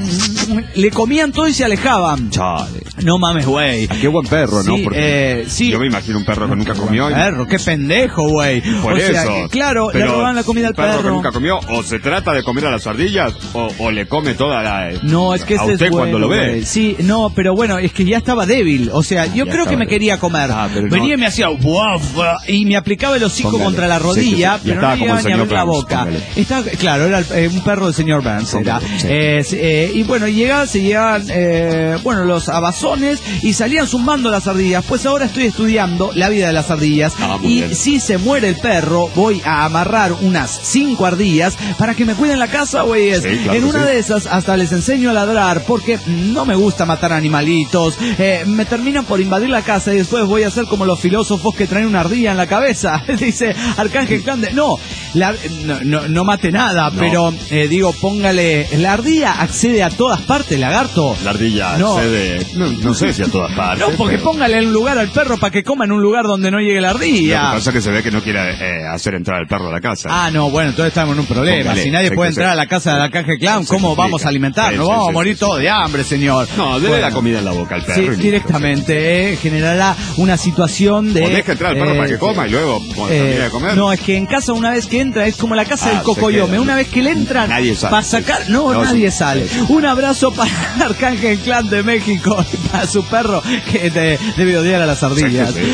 le comían todo y se alejaban. Chale. No mames, güey. Qué buen perro, ¿no? Sí, Porque eh, sí. yo me imagino un perro que nunca comió. y- Perro, qué pendejo, güey. Por O sea, eso. que, claro, Pero le roban la comida al el perro. perro. que nunca comió, o se trata de comer a las ardillas, o, o le come toda la... No, es que a ese usted es bueno, cuando lo ve. güey. Sí, no, pero bueno, es que ya estaba débil. O sea, yo Ya creo que estaba me débil. quería comer. Ah, pero no. Venía y me hacía "Buaf", y me aplicaba el hocico Póngale. contra la Sí, rodilla, sí, sí. Y pero estaba no como llegaba el ni a señor abrir la Burns, boca. póngale. Estaba, claro, era el- eh, un perro del señor Burns. Era. Póngale, sí. Eh, sí, eh, y bueno, llegaban, se llegaban, eh, bueno, los abazones y salían zumbando las ardillas. Pues ahora estoy estudiando la vida de las ardillas. Ah, muy y bien. si se muere el perro, voy a amarrar unas cinco ardillas para que me cuiden la casa, güey. Sí, claro en que una sí. de esas hasta les enseño a ladrar porque no me gusta matar animalitos. Eh, me terminan por invadir la casa y después voy a ser como los filósofos que traen una ardilla en la cabeza. Dice Arcángel Clan de... No, la- no, no, no mate nada, No. pero eh, digo, póngale... La ardilla accede a todas partes, lagarto. La ardilla No. accede, no, no sé si a todas partes. No, porque pero- póngale un lugar al perro para que coma en un lugar donde no llegue la Lo que ardilla. pasa es que se ve que no quiere eh, hacer entrar al perro a la casa. Ah, no, bueno, entonces estamos en un problema. Póngale, si nadie se- puede se- entrar a la casa del Arcángel Clan, se ¿cómo complica. vamos a alimentarnos? Sí, sí, vamos sí, a morir sí, todos sí. de hambre, señor. No, dele Bueno. la comida en la boca al perro. Sí, y listo. directamente, eh, generará una situación de... O deja entrar al perro eh, para que coma y luego, cuando eh, termine de comer... No, es que en casa una vez que entra es como la casa Ah, del se cocoyome. queda. Una vez que le entran, Nadie sale. para sacar... No, No, nadie sí, sale. sí. Un abrazo para el Arcángel Clan de México y para su perro que de- debe odiar a las ardillas. Sí, sí, sí. Hola, ¿cómo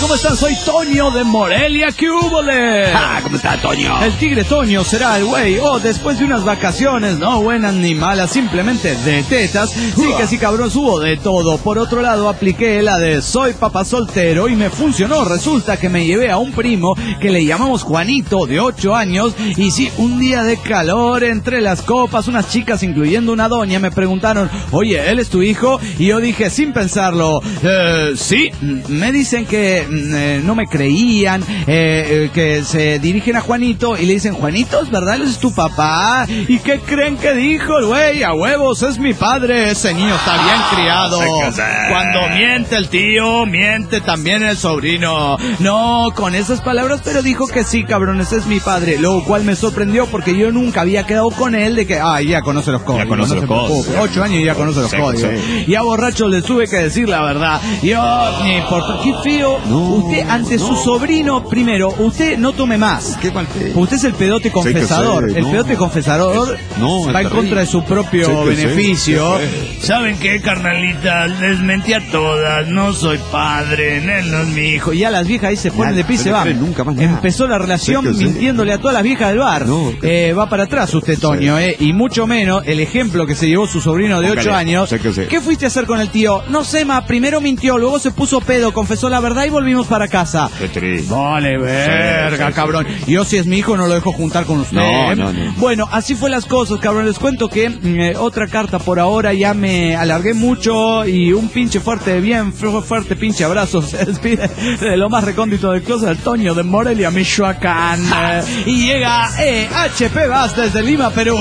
¿cómo están? Soy Toño de Morelia, ¿qué húbole? Ah, ¿cómo está, Toño? El tigre Toño será el güey, o oh, después de unas vacaciones, no buenas ni malas, simplemente de tetas. Sí que sí, cabrón, hubo de todo. Por otro lado, apliqué la de soy papá soltero y me funcionó. Resulta que me llevé a un primo que le llamamos Juanito, de ocho años, y sí, un día de calor, entre las copas, unas chicas, incluyendo una doña, me preguntaron, oye, ¿él es tu hijo? Y yo dije, sin pensarlo, eh, sí. Me dicen que eh, no me creían, eh, que se dirigen a Juanito y le dicen, Juanito, ¿es verdad? ¿Él es tu papá? ¿Y qué creen que dijo el güey? A huevos, es mi padre, ese niño está bien criado. Cuando miente el tío, miente también el sobrino. No con esas palabras, pero dijo que sí, cabrón, ese es mi padre, lo cual me sorprendió porque yo nunca había quedado con él de que, ah, ya conoce los códigos. Ya conoce no los códigos. Ocho años y ya conoce los sí, códigos. Sí. Y a borracho les tuve que decir la verdad. Yo, ni por qué feo. No, usted ante no. su sobrino, primero, usted no tome más. ¿Qué usted es el pedote confesador. Sí, el no. pedote confesador no, va en contra de su propio sí, beneficio. Sí, sí. ¿Saben qué, carnalita? Les mentí a todas. No soy padre, él no es mi hijo. Y ya las viejas ahí se ponen ya, de pie y se van. Nunca más Empezó la relación sí, mintiéndole sí. a todas las viejas del bar. No, eh, va para atrás usted, Toño, sí. eh, y mucho menos el ejemplo que se llevó su sobrino de ocho años. Sí, sí. ¿Qué fuiste a hacer con el tío? No sé, ma, primero mintió, luego se puso pedo, confesó la verdad y volvimos para casa. Qué triste. Vale, verga, sí, sí, cabrón. Sí. Yo, si es mi hijo, no lo dejo juntar con usted. No, no, no. Bueno, así fue las cosas, cabrón. Les cuento que eh, otra carta por ahora, ya me alargué mucho y un pinche fuerte, bien fuerte pinche abrazo se despide de lo más recóndito del closet del Toño de Morelia, Michoacán. Eh, y llega eh, H P Bass desde Lima, Perú.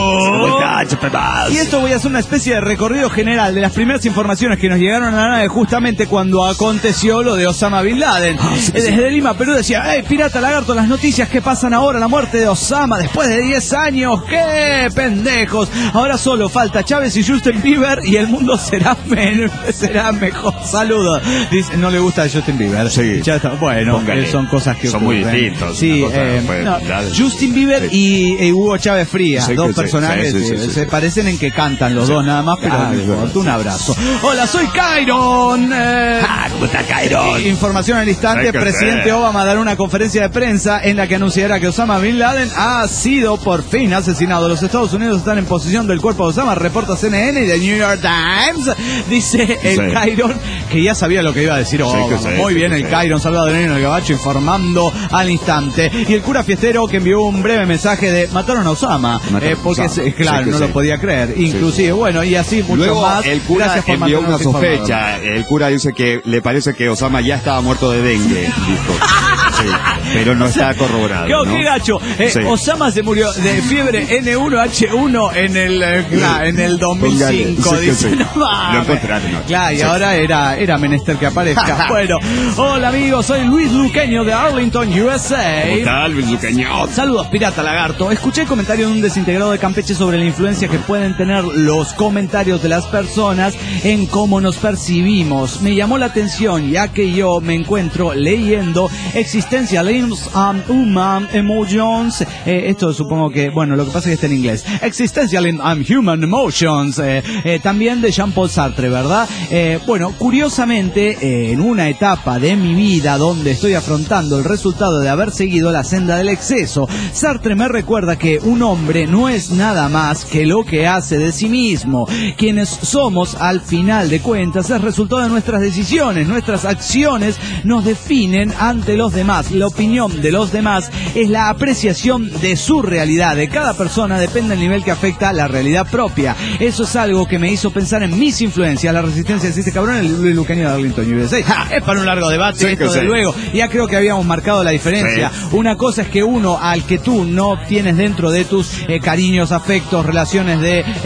H P Bass. Y esto voy a hacer una especie de recorrido general de las primeras informaciones que nos llegaron a la nave justamente cuando aconteció lo de Osama Bin Laden. Ah, sí, desde sí. Lima, Perú decía, hey, pirata lagarto, las noticias que pasan ahora, la muerte de Osama después de diez años, qué pendejos. Ahora solo falta Chávez y Justin Bieber y el mundo será, men será mejor. Saludos. Dice, no le gusta a Justin Bieber. Sí. Ya está. Bueno, eh, son cosas que son ocurren. muy distintos. Sí, eh, no, Justin Bieber sí. y, y Hugo Chávez Frías, sí, dos sí, personajes sí, sí, sí, sí, se sí. parecen en que cantan los sí. dos nada más, pero ah, no, un abrazo. Hola, soy Cairon. Eh, ah, ¿cómo está Cairon? Información al instante. Presidente Obama dará una conferencia de prensa en la que anunciará que Osama Bin Laden ha sido por fin asesinado. Los Estados Unidos están en posesión del cuerpo de Osama, reporta C N N y The New York Times. Dice el sí. Cairon, que ya sabía lo que iba a decir Obama. Sí, sí, Muy sí, bien sí, el sí. Cairon, salvadoreño el gabacho, informando al instante. Y el cura fiestero que envió un breve mensaje de mataron a Osama, eh, porque Osama. claro, sí, no sí. lo podía creer. Inclusive, sí. bueno, y así mucho Luego, más. El cura Gracias por envió una sospecha. El cura dice que le parece que Osama ya estaba muerto de dengue, dijo. Sí, pero no está corroborado. ¿Qué, ¿no? qué gacho? Eh, sí. Osama se murió de fiebre N uno H uno en el eh, nah, en el dos mil cinco. Sí, dice, sí. no mames. Lo encontraron. ¿No? Claro, y sí. ahora era, era menester que aparezca. Bueno, hola amigos, soy Luis Luqueño de Arlington, U S A. ¿Cómo tal, Luis Luqueño? Saludos, pirata lagarto. Escuché el comentario de un desintegrado de Campeche sobre la influencia que pueden tener los comentarios de las personas en cómo nos percibimos. Me llamó la atención, ya que yo me encuentro leyendo Existentialism and Human Emotions. Eh, esto supongo que, bueno, lo que pasa es que está en inglés. Existentialism and Human Emotions. Eh, eh, también de Jean-Paul Sartre, ¿verdad? Eh, bueno, curiosamente, eh, en una etapa de mi vida donde estoy afrontando el resultado de haber seguido la senda del exceso, Sartre me recuerda que un hombre no es nada más que lo que hace de sí mismo. Quienes somos, al final de cuentas, es resultado de nuestras decisiones. Nuestras acciones nos definen ante los demás. La opinión de los demás es la apreciación de su realidad. De cada persona depende del nivel que afecta la realidad propia. Eso es algo que me hizo pensar en mis influencias. La resistencia de este cabrón, el Luis Luqueño de Arlington, U S A. Es para un largo debate, sí, esto de sí. luego. Ya creo que habíamos marcado la diferencia. Sí. Una cosa es que uno al que tú no tienes dentro de tus eh, cariños, afectos, relaciones de, eh,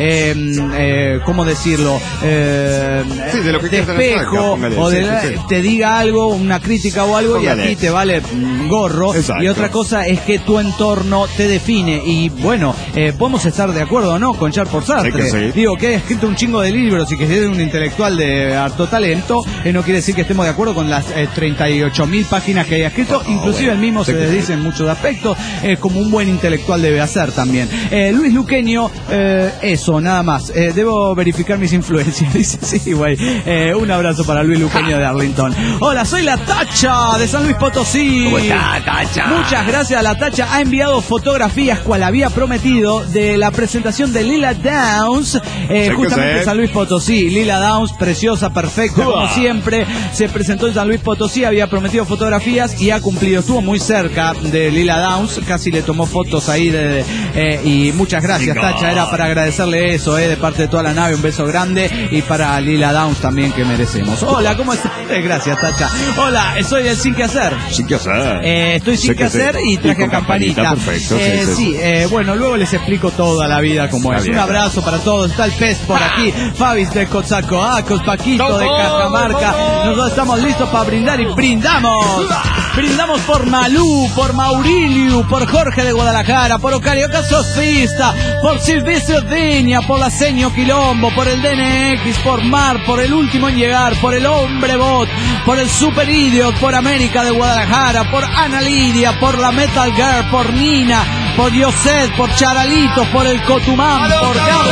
eh, ¿cómo decirlo? Eh, sí, de lo que de espejo, póngale, o de sí, la, sí, sí. te diga algo, una crítica o algo, póngale. Y a ti te vale ese mm, gorro. Exacto. Y otra cosa es que tu entorno te define. Y bueno, eh, podemos estar de acuerdo o no con Charles por Sartre. Sí que sí. Digo, que ha escrito un chingo de libros y que es un intelectual de harto talento, eh, no quiere decir que estemos de acuerdo con las eh, treinta y ocho mil páginas que haya escrito. Oh, Inclusive bueno, él mismo se desdice en muchos aspectos, eh, como un buen intelectual debe hacer también. Eh, Luis Luqueño, eh, eso, nada más. Eh, debo verificar mis influencias. Dice, sí, güey. Eh, un abrazo para Luis Luqueño de Arlington. Hola, soy la Tacha de San Luis Potosí. ¿Cómo está, Tacha? Muchas gracias a la Tacha. Ha enviado fotografías, cual había prometido, de la presentación de Lila Downs, eh, justamente en San Luis Potosí. Lila Downs, preciosa, perfecta, como siempre. Se presentó en San Luis Potosí, había prometido fotografías y ha cumplido. Estuvo muy cerca de Lila Downs, casi le tomó fotos ahí de, de, eh, y muchas gracias, Tacha. Era para agradecerle eso, eh, de parte de toda la nave. Un beso grande y para Lila Downs también, que merecemos. Hola, ¿cómo estás? Eh, gracias, Tacha. Hola, soy el Sin Que Hacer. Sin Que Hacer. Eh, estoy sin Sé que hacer sé. y traje con campanita. campanita, perfecto. Eh, sí, sí, sí, eh, bueno, luego les explico toda la vida como Está es. bien. Un abrazo para todos. Está el pez por aquí, Fabis de Coatzacoalcos, Paquito de Cajamarca. Nosotros estamos listos para brindar y brindamos. Brindamos por Malú, por Maurilio, por Jorge de Guadalajara, por Ocarioca Sofista, por Silvestre Deña, por la Seño Quilombo, por el D N X, por Mar, por el último en llegar, por el Hombre Bot, por el Super Idiot, por América de Guadalajara, por Ana Lidia, por la Metal Girl, por Nina, por Yoset, por Charalito, por el Cotumán, por Gabo.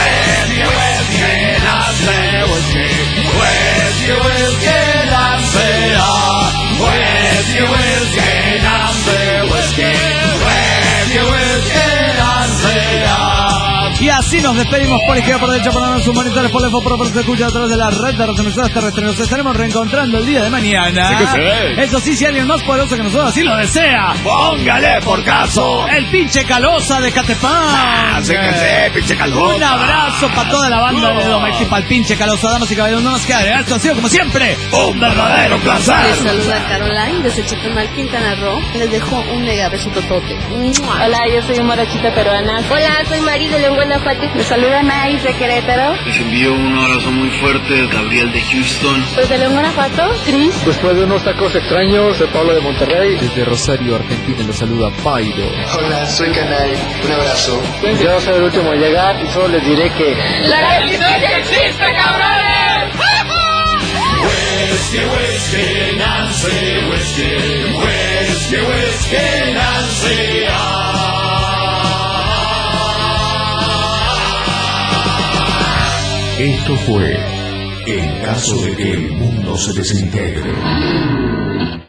Y así nos despedimos por izquierda, por derecha, por sus monitores, por lejos, por por se escucha a través de la red de retransmisoras terrestres. Nos estaremos reencontrando el día de mañana. Sí que sí. Eso sí, si alguien más poderoso que nosotros así lo desea, Póngale por caso. el pinche Calosa de Catepán. Sí que sí, pinche Calosa. Un abrazo para toda la banda de Domex y para el pinche Calosa. Damas y caballeros, no nos queda de esto. Ha sido como siempre Un verdadero placer. Les saluda Caroline desde Chetumal, Quintana Roo. Les dejo un mega beso totote. Hola, yo soy un morachita peruana. Hola, soy Mari de León, Guanajuato. Les saluda Nice de Querétaro. Les envío un abrazo muy fuerte, Gabriel de Houston. Desde León, Guanajuato, Cris. Después de unos tacos extraños, soy Pablo de Monterrey. Desde Rosario, Argentina, los saluda Pairo. Hola, soy Canay. Un abrazo. Yo soy el último a llegar y solo les diré que... ¡La resistencia existe, cabrones! Whiskey, whiskey, Nancy, whiskey, whiskey, whiskey, Nancy, ah. Esto fue En caso de que el mundo se desintegre.